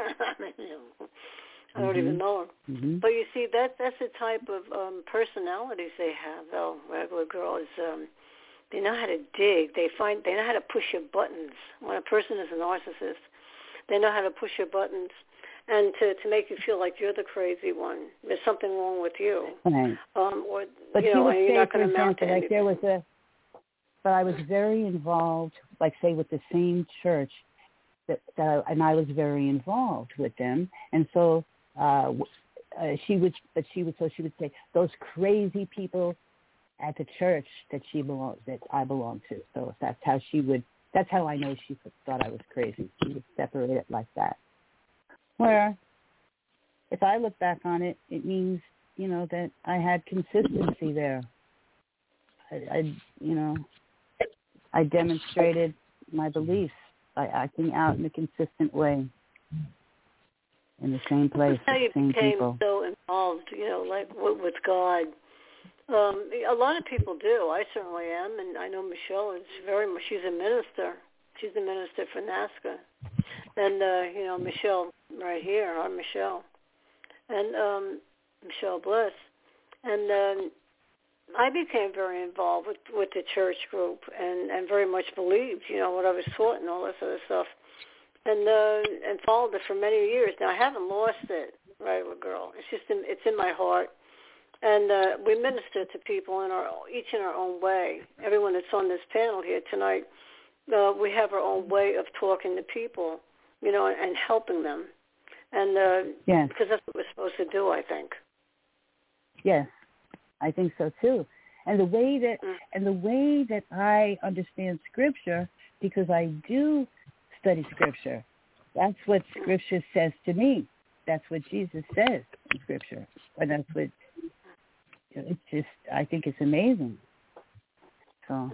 I don't even know her.
Mm-hmm.
But you see, that's the type of personalities they have, though. Regular girls, they know how to dig. They know how to push your buttons. When a person is a narcissist, they know how to push your buttons and to make you feel like you're the crazy one. There's something wrong with you.
Right.
But
she would
you're
say,
not
for
going to amount to
example,
anything.
But I was very involved, like say with the same church, and I was very involved with them, and so she would say those crazy people at the church that I belong to. So that's how I know she thought I was crazy. She would separate it like that. Where, if I look back on it, it means that I had consistency there. I demonstrated my beliefs by acting out in a consistent way in the same place,
That's how you
with the same
became
people.
so involved, like with God. A lot of people do. I certainly am, and I know Michelle is she's a minister. She's the minister for NAASCA. And, Michelle right here, our Michelle, and Michelle Bliss. And I became very involved with the church group and very much believed, what I was taught and all this other stuff, and followed it for many years. Now, I haven't lost it, regular girl. It's just it's in my heart. And we minister to people each in our own way. Everyone that's on this panel here tonight, we have our own way of talking to people, and helping them. And
yes.
Because that's what we're supposed to do, I think.
Yes, I think so too. And the way that I understand Scripture, because I do study Scripture, that's what Scripture says to me. That's what Jesus says in Scripture, and that's what. It's just, I think it's amazing. So,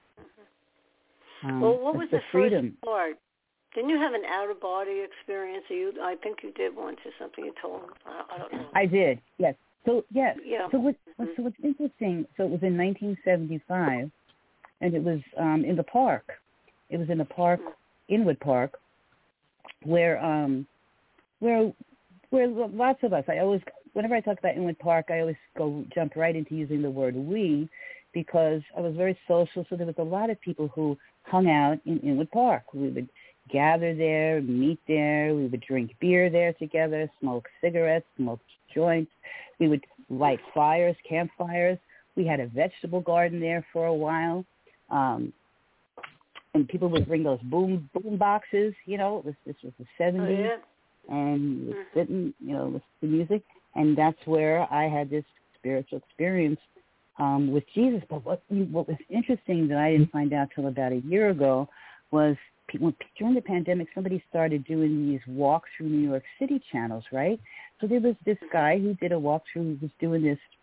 well, what was the
freedom?
First part? Didn't you have an out-of-body experience? I think you did once or something. You told. I don't know.
I did. Yes. So yes.
Yeah.
So what's interesting? So it was in 1975, and it was in the park. It was in the park, Inwood Park, where lots of us. Whenever I talk about Inwood Park, I always jump right into using the word we, because I was very social. So there was a lot of people who hung out in Inwood Park. We would gather there, meet there. We would drink beer there together, smoke cigarettes, smoke joints. We would light fires, campfires. We had a vegetable garden there for a while. And people would bring those boom boxes. This was the 70s.
Oh, yeah.
And was sitting, listen to music. And that's where I had this spiritual experience with Jesus. But what was interesting that I didn't find out till about a year ago was during the pandemic, somebody started doing these walk-through New York City channels, right? So there was this guy who did a walk-through. He was doing this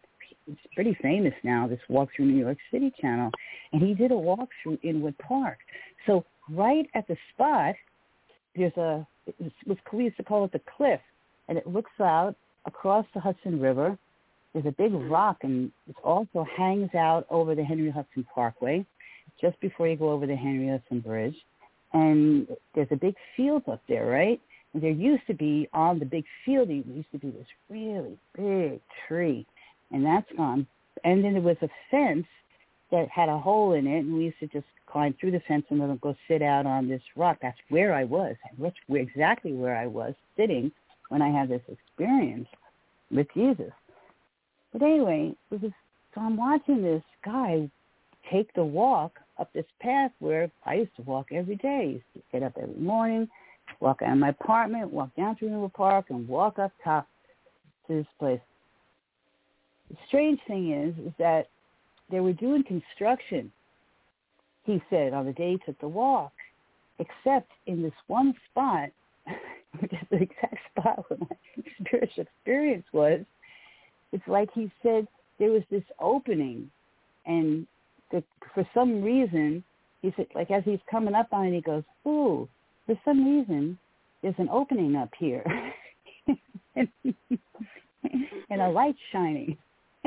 it's pretty famous now, this Walk Through New York City channel, and he did a walkthrough in Wood Park. So right at the spot, there's we used to call it the cliff, and it looks out across the Hudson River. There's a big rock, and it also hangs out over the Henry Hudson Parkway, just before you go over the Henry Hudson Bridge. And there's a big field up there, right? And there used to be, on the big field, there used to be this really big tree, and that's gone. And then there was a fence that had a hole in it, and we used to just climb through the fence and then go sit out on this rock. That's where I was. That's exactly where I was sitting when I had this experience with Jesus. But anyway, so I'm watching this guy take the walk up this path where I used to walk every day. I used to get up every morning, walk out of my apartment, walk down through Newark Park, and walk up top to this place. The strange thing is that they were doing construction, he said, on the day he took the walk, except in this one spot, which is the exact spot where my spiritual experience was. It's like he said there was this opening, and for some reason, he said, like as he's coming up on it, he goes, ooh, for some reason, there's an opening up here. And a light shining.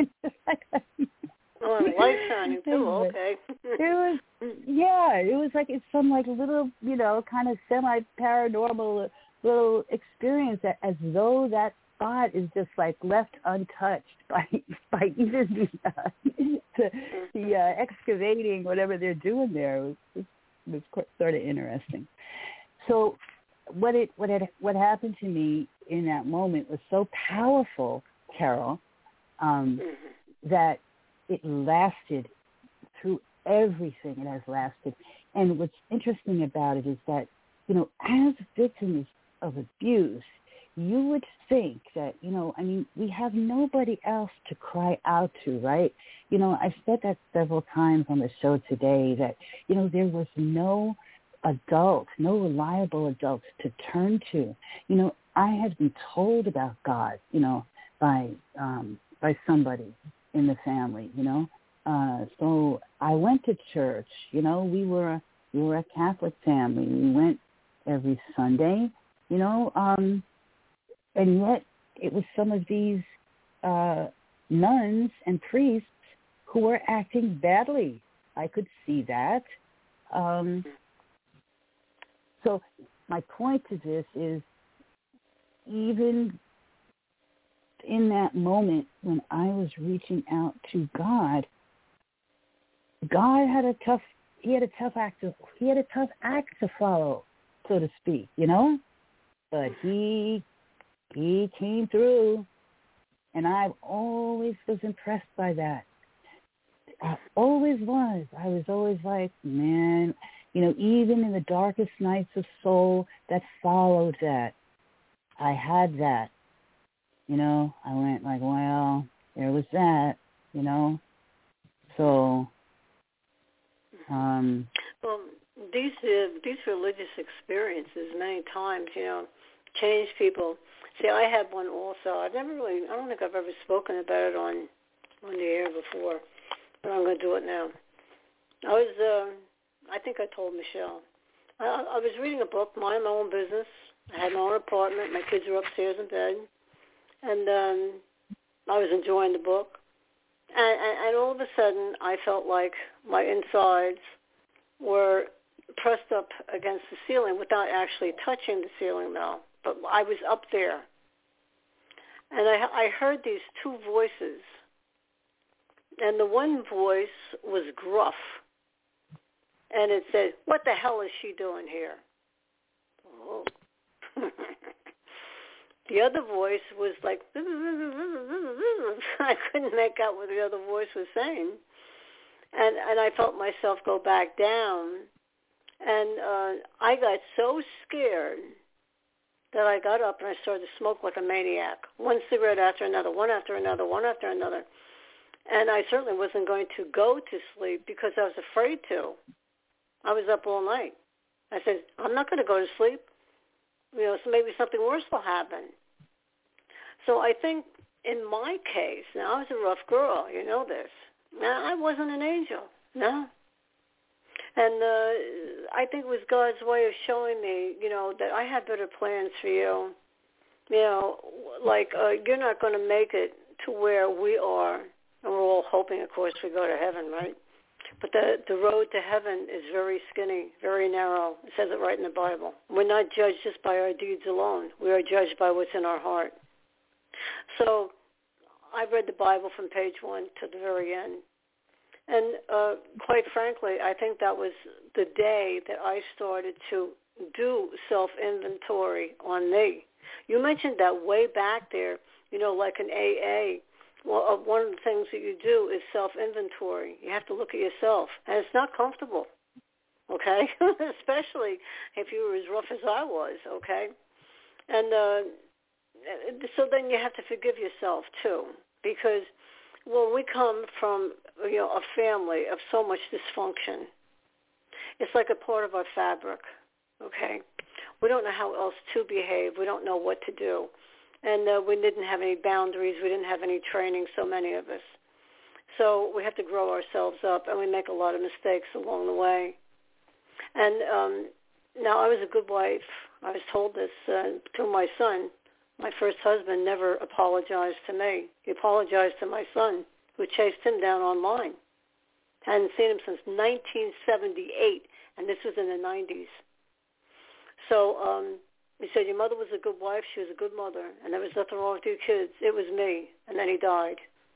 Oh, and a light shining too, okay.
It was like it's some like little, kind of semi-paranormal little experience, that as though that spot is just like left untouched by even the excavating, whatever they're doing there. It was sort of interesting. So what happened to me in that moment was so powerful, Carol, that it lasted through everything. It has lasted. And what's interesting about it is that, as victims of abuse, you would think that, we have nobody else to cry out to, right? I've said that several times on the show today that, there was no adult, no reliable adult to turn to. I had been told about God, by somebody in the family, so I went to church. We were a Catholic family. We went every Sunday, and yet it was some of these nuns and priests who were acting badly. I could see that. So my point to this is, even in that moment when I was reaching out to God, God had a tough act to follow, so to speak, but he came through, and I always was impressed by that. I always was. I was always like, man, even in the darkest nights of soul that followed that, I had that. I went like, well, there was that, So,
well, these religious experiences many times, change people. See, I had one also. I don't think I've ever spoken about it on the air before, but I'm going to do it now. I think I told Michelle. I was reading a book, minding my own business. I had my own apartment. My kids were upstairs in bed. And I was enjoying the book. And all of a sudden, I felt like my insides were pressed up against the ceiling without actually touching the ceiling, though. But I was up there. And I heard these two voices. And the one voice was gruff. And it said, "What the hell is she doing here?" Oh. The other voice was like, I couldn't make out what the other voice was saying. And I felt myself go back down. And I got so scared that I got up and I started to smoke like a maniac. One cigarette after another, one after another, one after another. And I certainly wasn't going to go to sleep because I was afraid to. I was up all night. I said, I'm not going to go to sleep. So maybe something worse will happen. So I think in my case, now I was a rough girl, you know this. Now, I wasn't an angel, no. And I think it was God's way of showing me, you know, that I had better plans for you. You know, like you're not going to make it to where we are, and we're all hoping, of course, we go to heaven, right? But the road to heaven is very skinny, very narrow. It says it right in the Bible. We're not judged just by our deeds alone. We are judged by what's in our heart. So I read the Bible from page 1 to the very end. And quite frankly, I think that was the day that I started to do self-inventory on me. You mentioned that way back there, you know, like an AA. Well, one of the things that you do is self-inventory. You have to look at yourself, and it's not comfortable, okay? Especially if you were as rough as I was, okay? And so then you have to forgive yourself, too, because when we come from, you know, a family of so much dysfunction, it's like a part of our fabric, okay? We don't know how else to behave. We don't know what to do. And we didn't have any boundaries. We didn't have any training, so many of us. So we have to grow ourselves up, and we make a lot of mistakes along the way. And now I was a good wife. I was told this to my son. My first husband never apologized to me. He apologized to my son, who chased him down online. Hadn't seen him since 1978, and this was in the 90s. So he said, your mother was a good wife. She was a good mother, and there was nothing wrong with your kids. It was me. And then he died.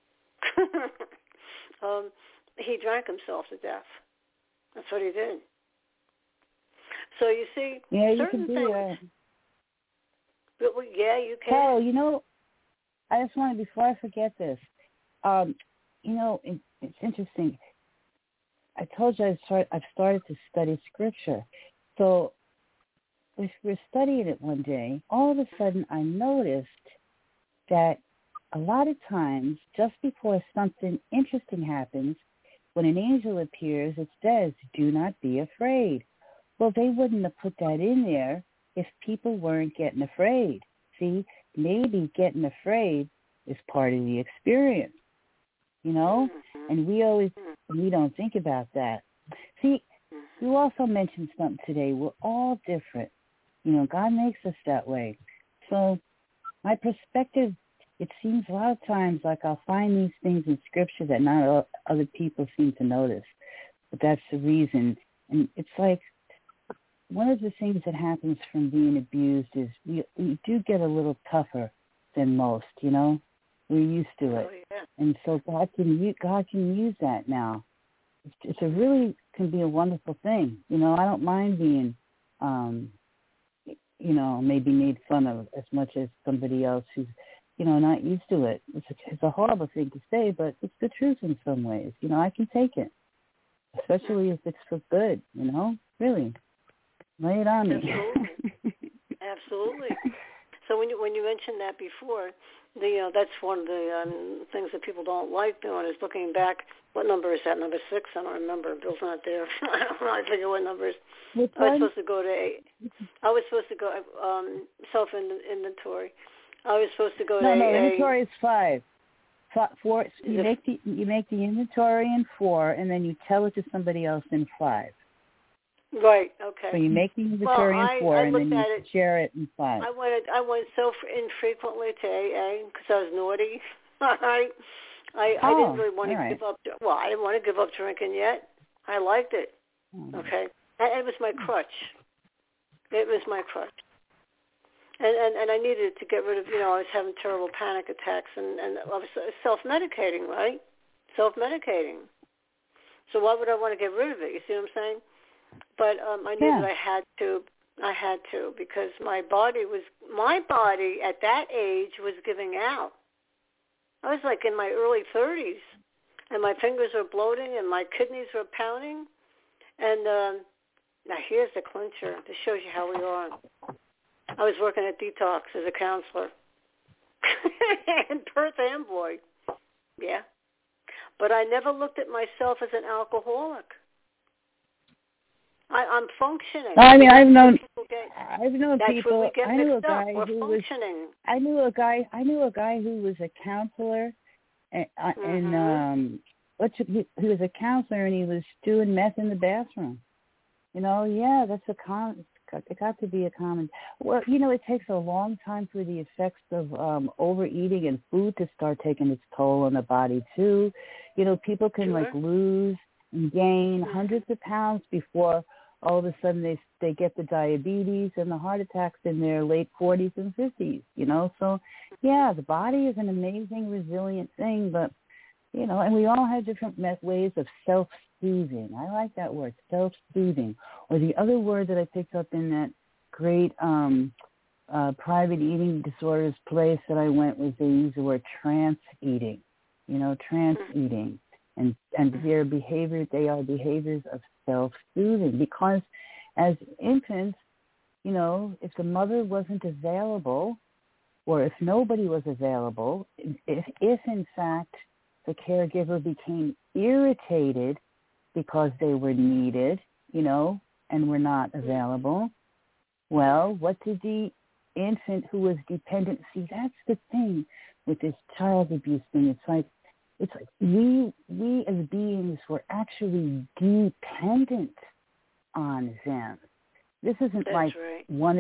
He drank himself to death. That's what he did. So you see,
yeah, you
certain
can do
things.
that.
But, yeah, you can.
Carol, you know, I just wanted, before I forget this, you know, it's interesting. I told you I've started to study Scripture. So we were studying it one day. All of a sudden, I noticed that a lot of times, just before something interesting happens, when an angel appears, it says, do not be afraid. Well, they wouldn't have put that in there if people weren't getting afraid. See, maybe getting afraid is part of the experience, you know? And we don't think about that. See, you also mentioned something today. We're all different. You know, God makes us that way. So my perspective, it seems a lot of times like I'll find these things in Scripture that not other people seem to notice. But that's the reason. And it's like one of the things that happens from being abused is we do get a little tougher than most, you know. We're used to it.
Oh, yeah.
And so God can use that now. It's a really can be a wonderful thing. You know, I don't mind being you know, maybe made fun of as much as somebody else who's, you know, not used to it. It's a horrible thing to say, but it's the truth in some ways. You know, I can take it, especially if it's for good, you know, really. Lay it on me.
Absolutely. Absolutely. So when you mentioned that before, that's one of the things that people don't like doing is looking back. What number is that? Number 6? I don't remember. Bill's not there. I don't know. I forget what number is. I was supposed to go to 8. I was supposed to go self-inventory. I was supposed to go to
No, inventory is 5. 4. You make the inventory in 4, and then you tell it to somebody else in 5.
Right. Okay.
So you make the inventory in 4, and then you share it in 5.
I went so infrequently to AA because I was naughty. All right. I didn't really want to give up. Well, I didn't want to give up drinking yet. I liked it. Okay. And it was my crutch. It was my crutch. And I needed to get rid of, I was having terrible panic attacks, and I was self-medicating, right? Self-medicating. So why would I want to get rid of it? You see what I'm saying? But I knew that I had to. I had to because my body at that age was giving out. I was like in my early 30s, and my fingers were bloating, and my kidneys were pounding. And now here's the clincher. This shows you how we are. I was working at Detox as a counselor in Perth Amboy. Yeah. But I never looked at myself as an alcoholic. I'm functioning.
I mean, I've known. I've known
that's
people.
Where we get
I knew a
mixed
guy
up.
who
We're functioning.
was. I knew a guy who was a counselor, and he was a counselor, and he was doing meth in the bathroom. Yeah, that's it got to be a common. Well, it takes a long time for the effects of overeating and food to start taking its toll on the body too. People can lose and gain hundreds of pounds before all of a sudden they get the diabetes and the heart attacks in their late 40s and 50s. So yeah, the body is an amazing, resilient thing, but and we all have different ways of self-soothing. I like that word, self-soothing. Or the other word that I picked up in that great private eating disorders place that I went was they use the word trance eating. Trance eating. And their behavior, they are behaviors of self-soothing. Because as infants, if the mother wasn't available, or if nobody was available, if in fact the caregiver became irritated because they were needed, and were not available, well, what did the infant who was dependent see? That's the thing with this child abuse thing. It's like we as beings were actually dependent on them. This isn't like one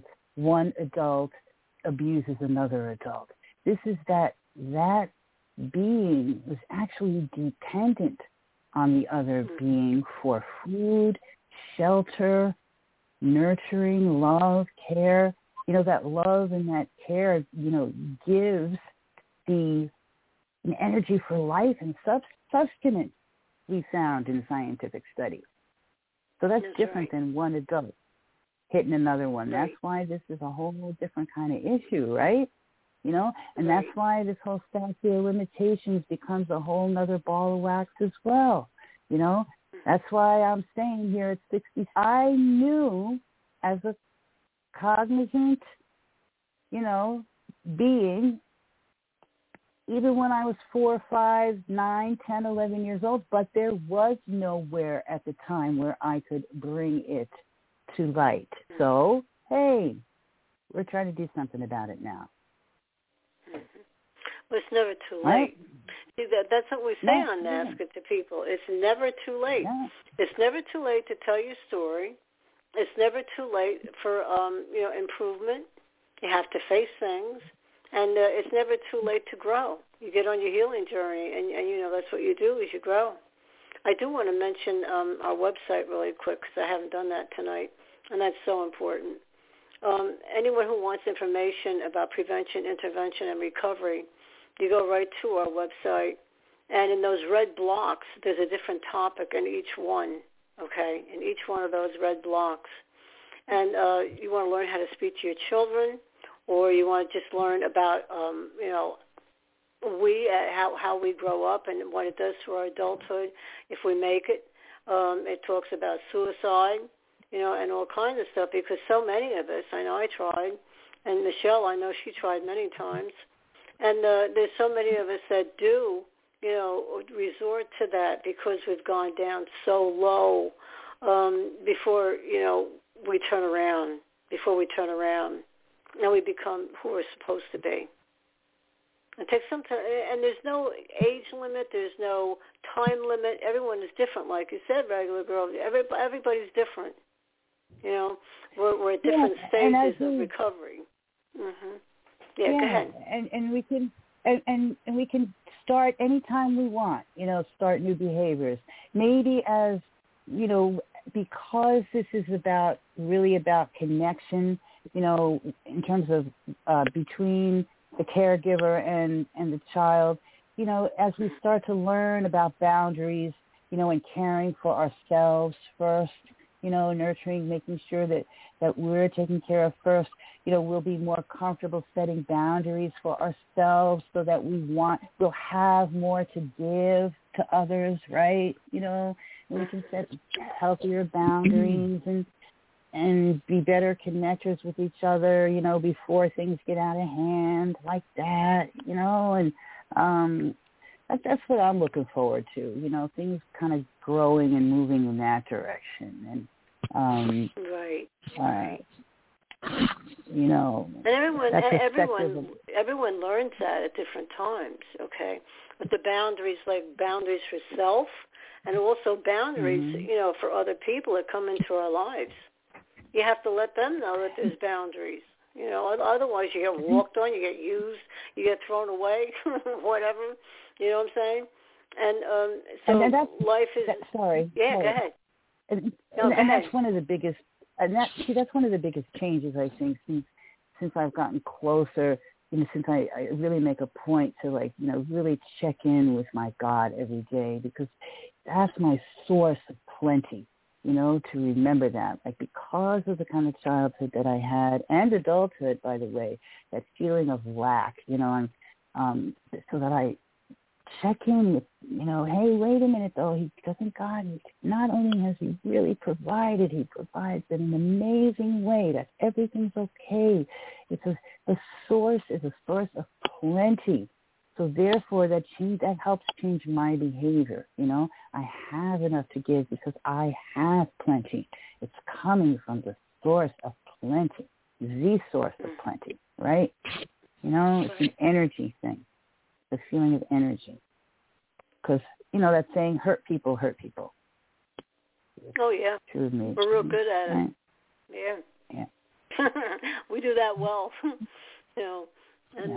adult abuses another adult. This is that being was actually dependent on the other being for food, shelter, nurturing, love, care. That love and that care, gives an energy for life and sustenance, we found in scientific studies. So that's different than one adult hitting another one. That's why this is a whole different kind of issue, right? And that's why this whole statute of limitations becomes a whole nother ball of wax as well. That's why I'm saying here at 60, I knew as a cognizant, being, even when I was 4, 5, 9, 10, 11 years old, but there was nowhere at the time where I could bring it to light. So, hey, we're trying to do something about it now.
Well, it's never too late. See, that's what we say on NASCA to people. It's never too late. It's never too late to tell your story. It's never too late for improvement. You have to face things, and it's never too late to grow. You get on your healing journey, and that's what you do is you grow. I do want to mention our website really quick because I haven't done that tonight, and that's so important. Anyone who wants information about prevention, intervention, and recovery, you go right to our website, and in those red blocks, there's a different topic in each one, okay, in each one of those red blocks. And you want to learn how to speak to your children, or you want to just learn about, how we grow up and what it does to our adulthood if we make it. It talks about suicide, and all kinds of stuff, because so many of us, I know I tried, and Michelle, I know she tried many times, and there's so many of us that do, resort to that because we've gone down so low before, we turn around, and we become who we're supposed to be. It takes some time, and there's no age limit, there's no time limit. Everyone is different, like you said, regular girl. Everybody's different. We're at different stages of recovery. Go ahead.
And we can and we can start anytime we want. Start new behaviors. Maybe as because this is really about connection. In terms of between the caregiver and the child. As we start to learn about boundaries. And caring for ourselves first. Nurturing, making sure that we're taken care of first. We'll be more comfortable setting boundaries for ourselves so that we'll have more to give to others, right? We can set healthier boundaries and be better connectors with each other, before things get out of hand like that, and that's what I'm looking forward to, things kind of growing and moving in that direction. And
right.
All right.
everyone learns that at different times, okay? But the boundaries, like boundaries for self, and also boundaries, for other people that come into our lives. You have to let them know that there's boundaries. Otherwise you get walked on, you get used, you get thrown away, whatever. You know what I'm saying? And that's, life is.
Sorry.
Yeah, go ahead.
And that's one of the biggest. And that's one of the biggest changes, I think, since I've gotten closer. Since I really make a point to really check in with my God every day, because that's my source of plenty. To remember that, because of the kind of childhood that I had and adulthood, by the way, that feeling of lack, so that I check in with, hey, wait a minute, though, doesn't God, not only has he really provided, he provides in an amazing way that everything's okay. The source is a source of plenty. So therefore, that helps change my behavior. I have enough to give because I have plenty. It's coming from the source of plenty, the source of plenty, right? It's an energy thing, the feeling of energy. Because, that saying, hurt people hurt people.
Oh, yeah.
True of me.
We're real good at it.
Right?
Yeah. We do that well, And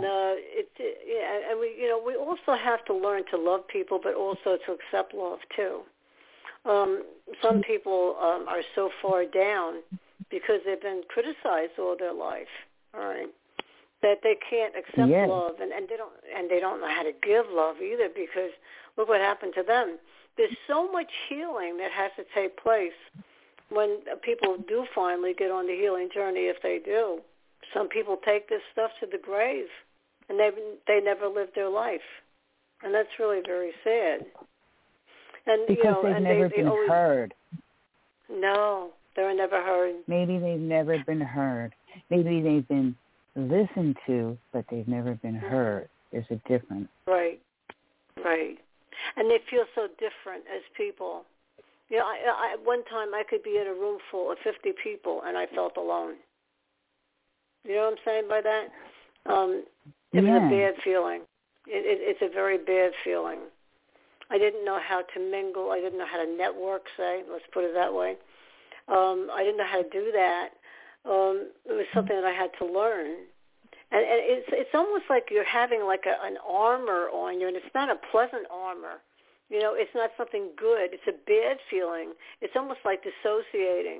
and we also have to learn to love people, but also to accept love too. Some people are so far down because they've been criticized all their life, all right, that they can't accept love, and they don't know how to give love either, because look what happened to them. There's so much healing that has to take place when people do finally get on the healing journey, if they do. Some people take this stuff to the grave, and they never lived their life, and that's really very sad. And
because they've never been heard.
No, they were never heard.
Maybe they've never been heard. Maybe they've been listened to, but they've never been heard. There's a difference.
Right. And they feel so different as people. I one time I could be in a room full of 50 people, and I felt alone. You know what I'm saying by that? It was a bad feeling. It's a very bad feeling. I didn't know how to mingle. I didn't know how to network, let's put it that way. I didn't know how to do that. It was something that I had to learn. And it's almost like you're having an armor on you, and it's not a pleasant armor. It's not something good. It's a bad feeling. It's almost like dissociating.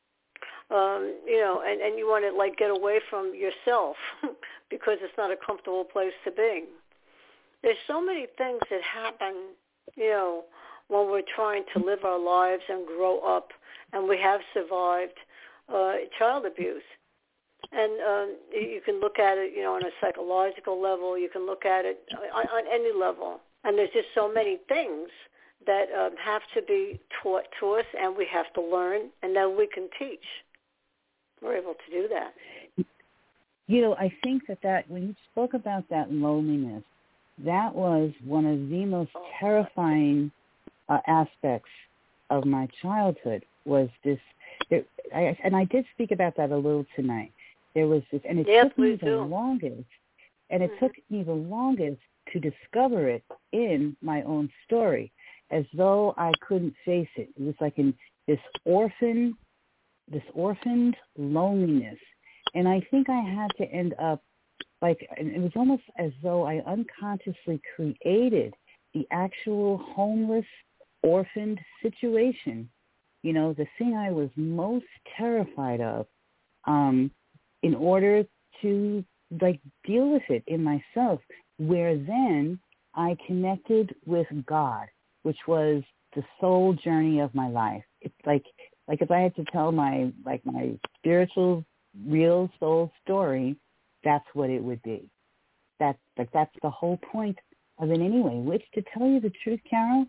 And you want to get away from yourself because it's not a comfortable place to be. There's so many things that happen, when we're trying to live our lives and grow up, and we have survived child abuse. And you can look at it, on a psychological level. You can look at it on any level. And there's just so many things that have to be taught to us, and we have to learn, and then we can teach. We're able to do that.
I think that when you spoke about that loneliness, that was one of the most terrifying aspects of my childhood, was this. And I did speak about that a little tonight. There was this, and it took me the longest, to discover it in my own story, as though I couldn't face it. It was like this orphaned loneliness. And I think I had to end up it was almost as though I unconsciously created the actual homeless, orphaned situation. The thing I was most terrified of, in order to deal with it in myself, where then I connected with God, which was the soul journey of my life. It's like if I had to tell my spiritual, real soul story, that's what it would be. That's the whole point of it anyway. Which, to tell you the truth, Carol,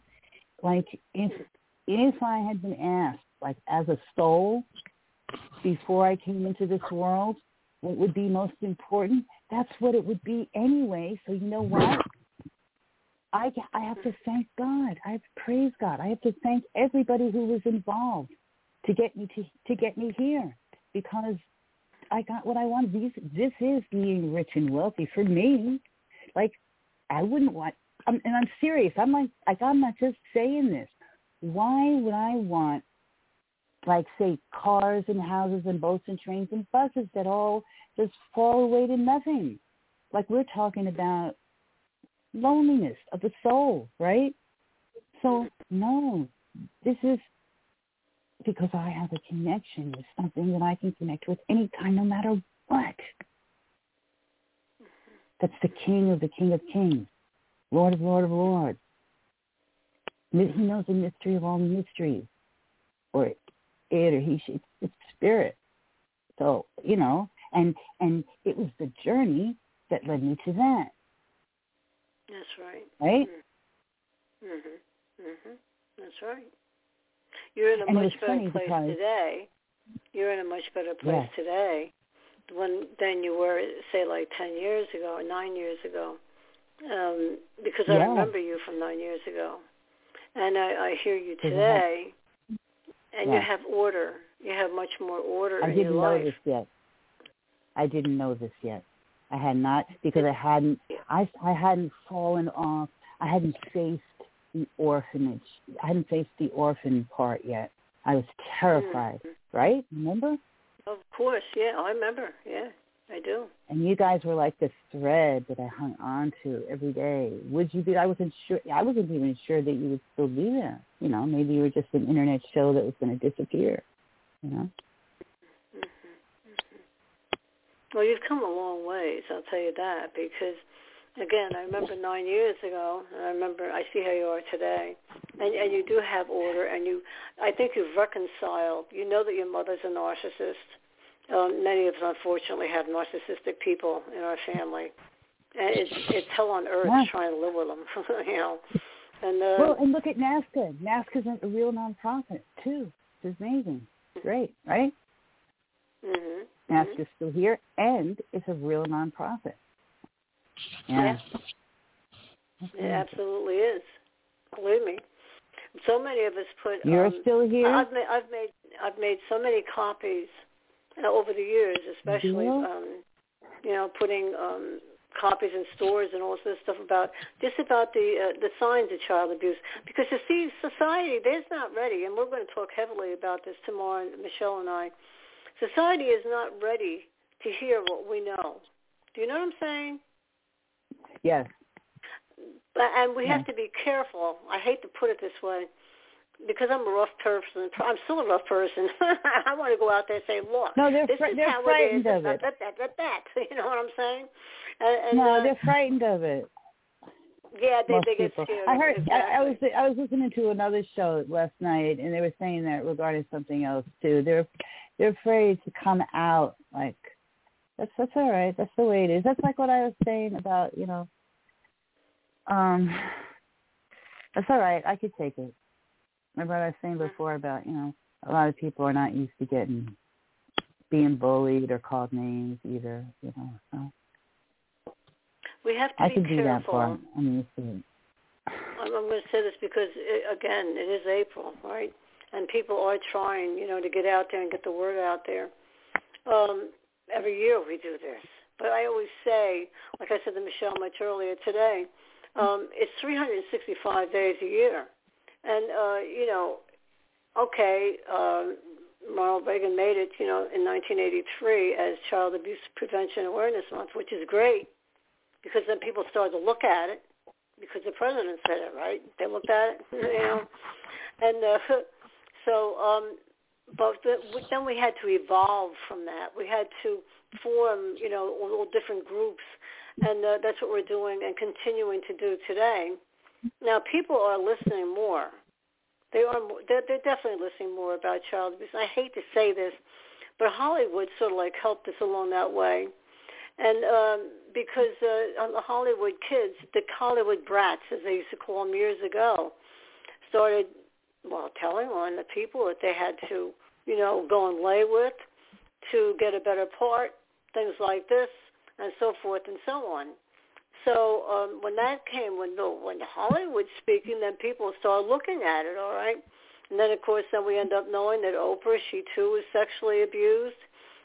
if I had been asked, as a soul, before I came into this world, what would be most important, that's what it would be anyway. So you know what? I have to thank God. I have to praise God. I have to thank everybody who was involved to get me here, because I got what I want. This is being rich and wealthy for me. Like, I wouldn't want, and I'm serious. I'm like I'm not just saying this. Why would I want, like, say, cars and houses and boats and trains and buses that all just fall away to nothing? Like, we're talking about loneliness of the soul, right? So, no, this is because I have a connection with something that I can connect with anytime, no matter what. That's the King of Kings, Lord of Lords. He knows the mystery of all mysteries, or it's spirit. So, and it was the journey that led me to that.
That's right.
Right?
That's right. You're in a much better place today. You're in a much better place today than you were, say, like 10 years ago or 9 years ago. Because I remember you from 9 years ago. And I hear you today, and you have order. You have much more order in your life.
I didn't know this yet. I had not, because I hadn't fallen off. I hadn't faced the orphanage. I hadn't faced the orphan part yet. I was terrified, right? Remember?
Of course, yeah. I remember, yeah. I do.
And you guys were like the thread that I hung on to every day. Would you be? I wasn't sure. I wasn't even sure that you would still be there. Maybe you were just an internet show that was going to disappear.
Well, you've come a long ways, I'll tell you that, because, again, I remember 9 years ago, and I see how you are today, and you do have order, and I think you've reconciled. You know that your mother's a narcissist. Many of us, unfortunately, have narcissistic people in our family, and it's hell on earth trying to live with them, And
look at NAASCA. NAASCA's a real nonprofit too. It's amazing. Great, right? NAASCA's still here, and it's a real nonprofit. Yeah.
It absolutely is. Believe me. So many of us put.
You're still here.
I've made so many copies over the years, especially putting copies in stores and all this stuff about the signs of child abuse. Because you see, society, they're not ready, and we're going to talk heavily about this tomorrow, Michelle and I. Society is not ready to hear what we know. Do you know what I'm saying?
Yes.
And we have to be careful. I hate to put it this way, because I'm a rough person. I'm still a rough person. I want to go out there and say, look,
they're frightened of it.
That. You know what I'm saying?
They're frightened of it.
Yeah, they get scared.
I heard.
Exactly.
I was listening to another show last night, and they were saying that regarding something else too. They're afraid to come out. Like, that's all right. That's the way it is. That's like what I was saying about that's all right. I could take it. Remember what I was saying before about a lot of people are not used to being bullied or called names either. So.
We have to
I
be
can
careful.
do that part. I'm used to it.
I'm going to say this because, again, it is April, right? And people are trying, to get out there and get the word out there. Every year we do this. But I always say, like I said to Michelle much earlier today, it's 365 days a year. And, Ronald Reagan made it, in 1983 as Child Abuse Prevention Awareness Month, which is great because then people started to look at it because the president said it, right? They looked at it, And but then we had to evolve from that. We had to form, all different groups, and that's what we're doing and continuing to do today. Now, people are listening more. They're definitely listening more about child abuse. I hate to say this, but Hollywood sort of helped us along that way. And because the Hollywood kids, the Hollywood brats, as they used to call them years ago, started, telling on the people that they had to, go and lay with to get a better part, things like this, and so forth and so on. So when that came, when Hollywood's speaking, then people start looking at it, all right? And then, of course, we end up knowing that Oprah, she too was sexually abused.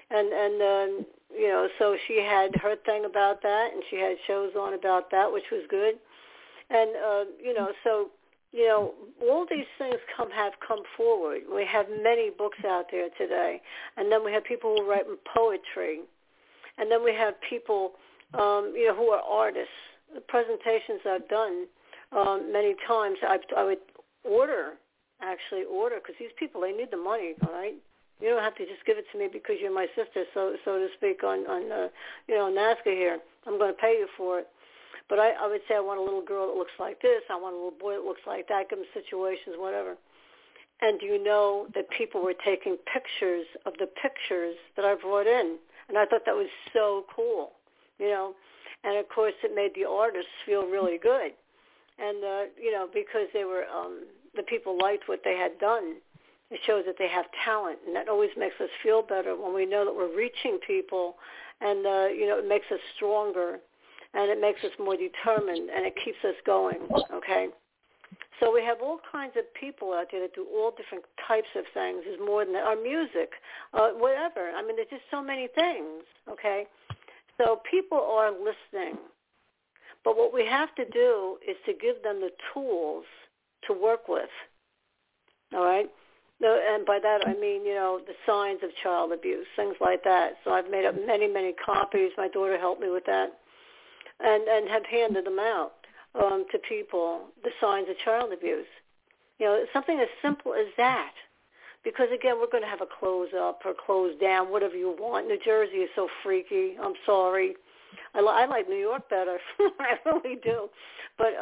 and you know, so she had her thing about that, and she had shows on about that, which was good. And you know, so you know, all these things have come forward. We have many books out there today, and then we have people who write poetry, and then we have people, you know, who are artists. The presentations I've done many times, I would order, because these people, they need the money, all right? You don't have to just give it to me because you're my sister, so to speak, on you know, NASCA here. I'm going to pay you for it. But I would say I want a little girl that looks like this. I want a little boy that looks like that. Give them situations, whatever. And do you know that people were taking pictures of the pictures that I brought in? And I thought that was so cool, you know. And, of course, it made the artists feel really good. And, you know, because they were the people liked what they had done. It shows that they have talent, and that always makes us feel better when we know that we're reaching people, and, you know, it makes us stronger, and it makes us more determined, and it keeps us going, okay? So we have all kinds of people out there that do all different types of things. There's more than that. Our music, whatever. I mean, there's just so many things, okay? So people are listening. But what we have to do is to give them the tools to work with, all right? And by that I mean, you know, the signs of child abuse, things like that. So I've made up many, many copies. My daughter helped me with that, and have handed them out to people, the signs of child abuse. You know, something as simple as that. Because, again, we're going to have a close up or close down, whatever you want. New Jersey is so freaky. I'm sorry. I like New York better. I really do. But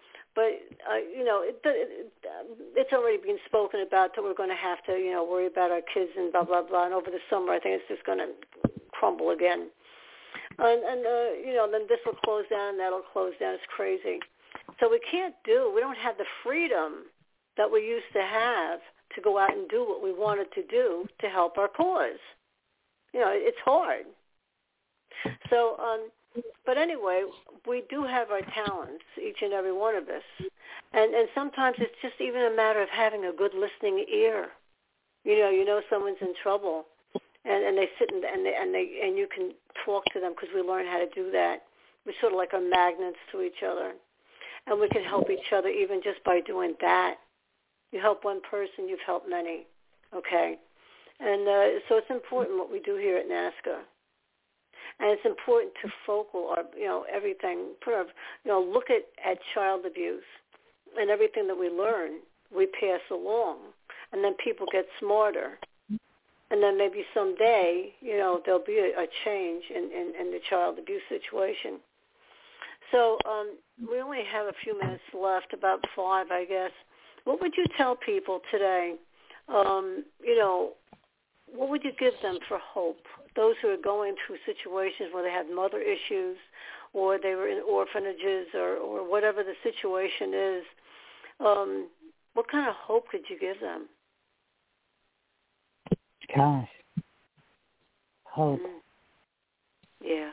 you know, it's already been spoken about that we're going to have to, you know, worry about our kids and blah, blah, blah. And over the summer, I think it's just going to crumble again. And you know, then this will close down and that will close down. It's crazy. So we don't have the freedom that we used to have to go out and do what we wanted to do to help our cause. You know, it's hard. So, but anyway, we do have our talents, each and every one of us. And sometimes it's just even a matter of having a good listening ear. You know someone's in trouble, and they sit and you can talk to them because we learn how to do that. We're sort of like our magnets to each other. And we can help each other even just by doing that. You help one person, you've helped many, okay? And so it's important what we do here at NASCA. And it's important to focal our, you know, everything, look at child abuse and everything that we learn, we pass along. And then people get smarter. And then maybe someday, you know, there'll be a change in the child abuse situation. So we only have a few minutes left, about 5, I guess. What would you tell people today? You know, what would you give them for hope? Those who are going through situations where they have mother issues or they were in orphanages or whatever the situation is, what kind of hope could you give them?
Gosh. Hope.
Yeah.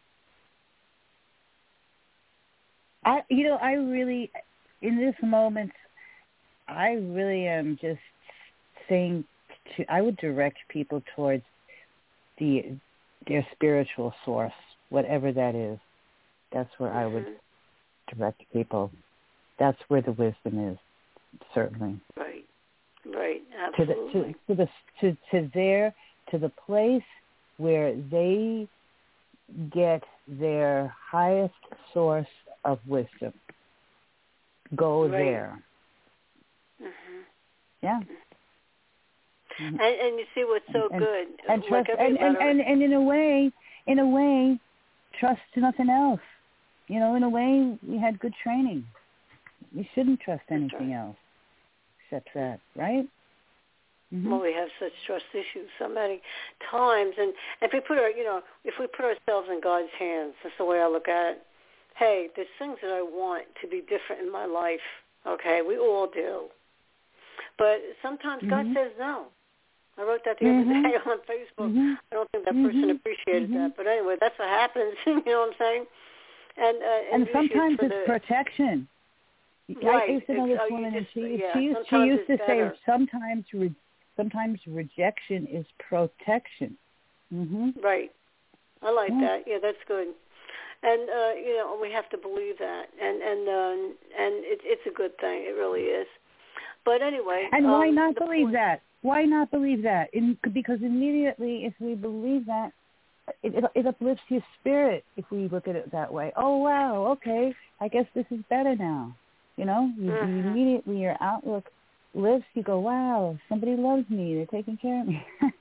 I really, in this moment, I really am just saying I would direct people towards their spiritual source, whatever that is. That's where I would direct people. That's where the wisdom is, certainly.
Right, absolutely.
To the place where they get their highest source of wisdom. Go there.
Mm-hmm.
Yeah.
Mm-hmm. And you see what's so good.
And trust, and in a way, trust nothing else. You know, in a way, we had good training. You shouldn't trust anything else except that, right? Mm-hmm.
Well, we have such trust issues so many times, and if we put ourselves in God's hands, that's the way I look at it. Hey, there's things that I want to be different in my life. Okay, we all do, but sometimes God says no. I wrote that the other day on Facebook. I don't think that person appreciated that, but anyway, that's what happens. You know what I'm saying? And
sometimes it's protection.
Right.
I used to know this woman, and she used to say sometimes rejection is protection.
Right. I like that. Yeah, that's good. And we have to believe that, and it's a good thing. It really is. But anyway,
and why not believe that? Why not believe that? Because immediately, if we believe that, it uplifts your spirit. If we look at it that way, oh wow, okay, I guess this is better now. You immediately your outlook lifts. You go, wow, somebody loves me. They're taking care of me.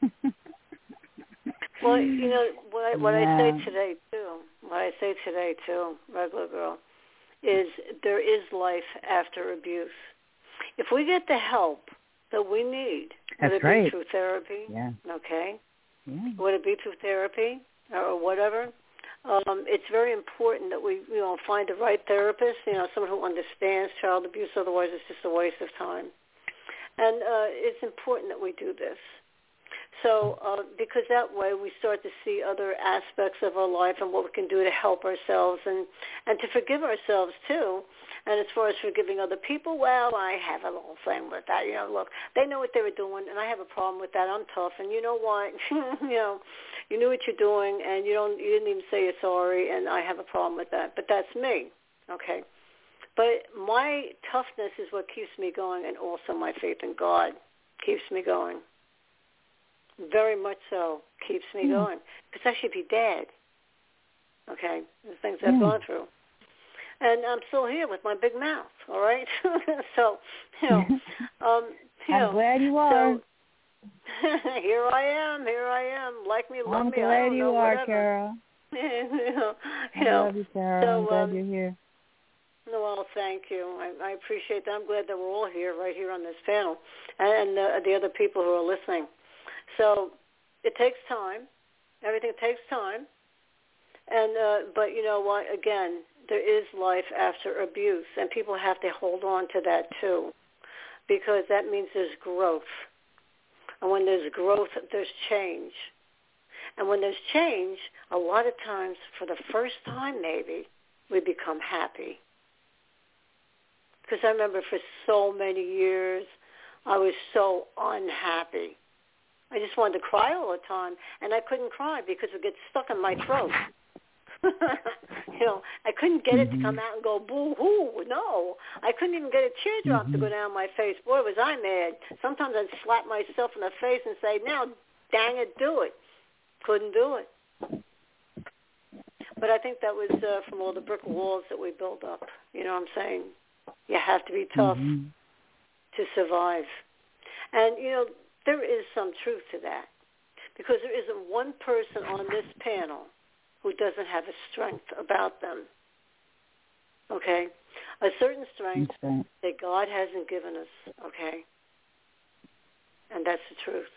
Well, what I say today too, regular girl, is there is life after abuse. If we get the help that we need, whether it be through therapy, okay, whether it be through therapy or whatever, it's very important that we, find the right therapist, someone who understands child abuse. Otherwise, it's just a waste of time. And it's important that we do this. So because that way we start to see other aspects of our life and what we can do to help ourselves and to forgive ourselves too. And as far as forgiving other people, well, I have a little thing with that. Look, they know what they were doing, and I have a problem with that. I'm tough, and you know what? You knew what you're doing, and you didn't even say you're sorry, and I have a problem with that. But that's me, okay? But my toughness is what keeps me going, and also my faith in God keeps me going. Very much so keeps me going, because I should be dead, okay, the things I've gone through. And I'm still here with my big mouth, all right? So,
I'm glad you are.
So, here I am. Like me, love
I'm
me.
glad you are,
whatever.
Carol. I love you, Carol.
So,
I'm glad you're here.
Well, thank you. I appreciate that. I'm glad that we're all here, right here on this panel, and the other people who are listening. So it takes time. Everything takes time. And but you know what? Again, there is life after abuse, and people have to hold on to that too, because that means there's growth. And when there's growth, there's change. And when there's change, a lot of times, for the first time maybe, we become happy. Because I remember for so many years, I was so unhappy. I just wanted to cry all the time, and I couldn't cry because it gets stuck in my throat. I couldn't get it to come out and go boo-hoo. No, I couldn't even get a teardrop to go down my face. Boy, was I mad. Sometimes I'd slap myself in the face and say, now, dang it, do it. Couldn't do it. But I think that was from all the brick walls that we built up. You know what I'm saying? You have to be tough to survive. And, there is some truth to that, because there isn't one person on this panel who doesn't have a strength about them, okay? A certain strength that God hasn't given us, okay? And that's the truth.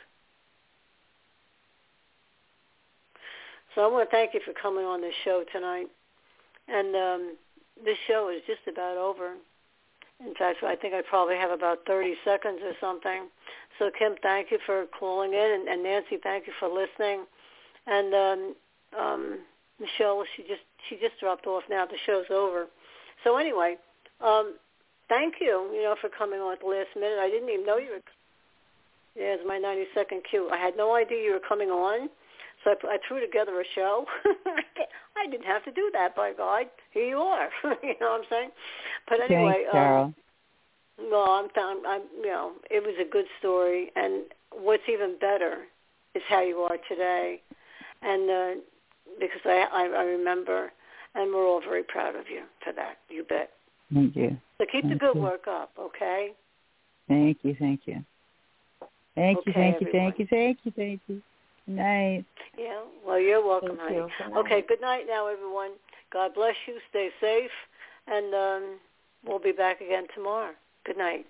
So I want to thank you for coming on this show tonight. And this show is just about over. In fact, I think I probably have about 30 seconds or something. So, Kim, thank you for calling in, and Nancy, thank you for listening. And Michelle, she just dropped off now. The show's over. So anyway, thank you, for coming on at the last minute. I didn't even know you were. Yeah, it's my 90-second cue. I had no idea you were coming on, so I threw together a show. I didn't have to do that, by God. Here you are. You know what I'm saying? But anyway,
thanks, Carol.
Well, it was a good story, and what's even better is how you are today, and because I remember, and we're all very proud of you for that. You bet.
Thank you.
So keep the good work up, okay?
Thank you. Thank you. Thank you. Good night.
Yeah. Well, you're welcome, honey. Okay. Good night now, everyone. God bless you. Stay safe, and we'll be back again tomorrow. Good night.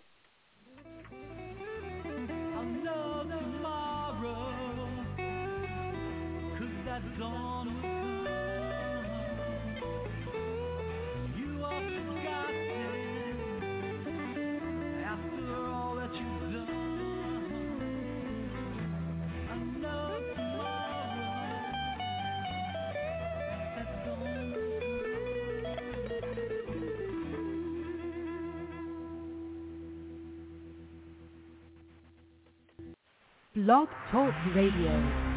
I'll know tomorrow, 'cause that dawn will come. You are forgotten after all that you've done. I know tomorrow, that dawn will come.
Blog Talk Radio.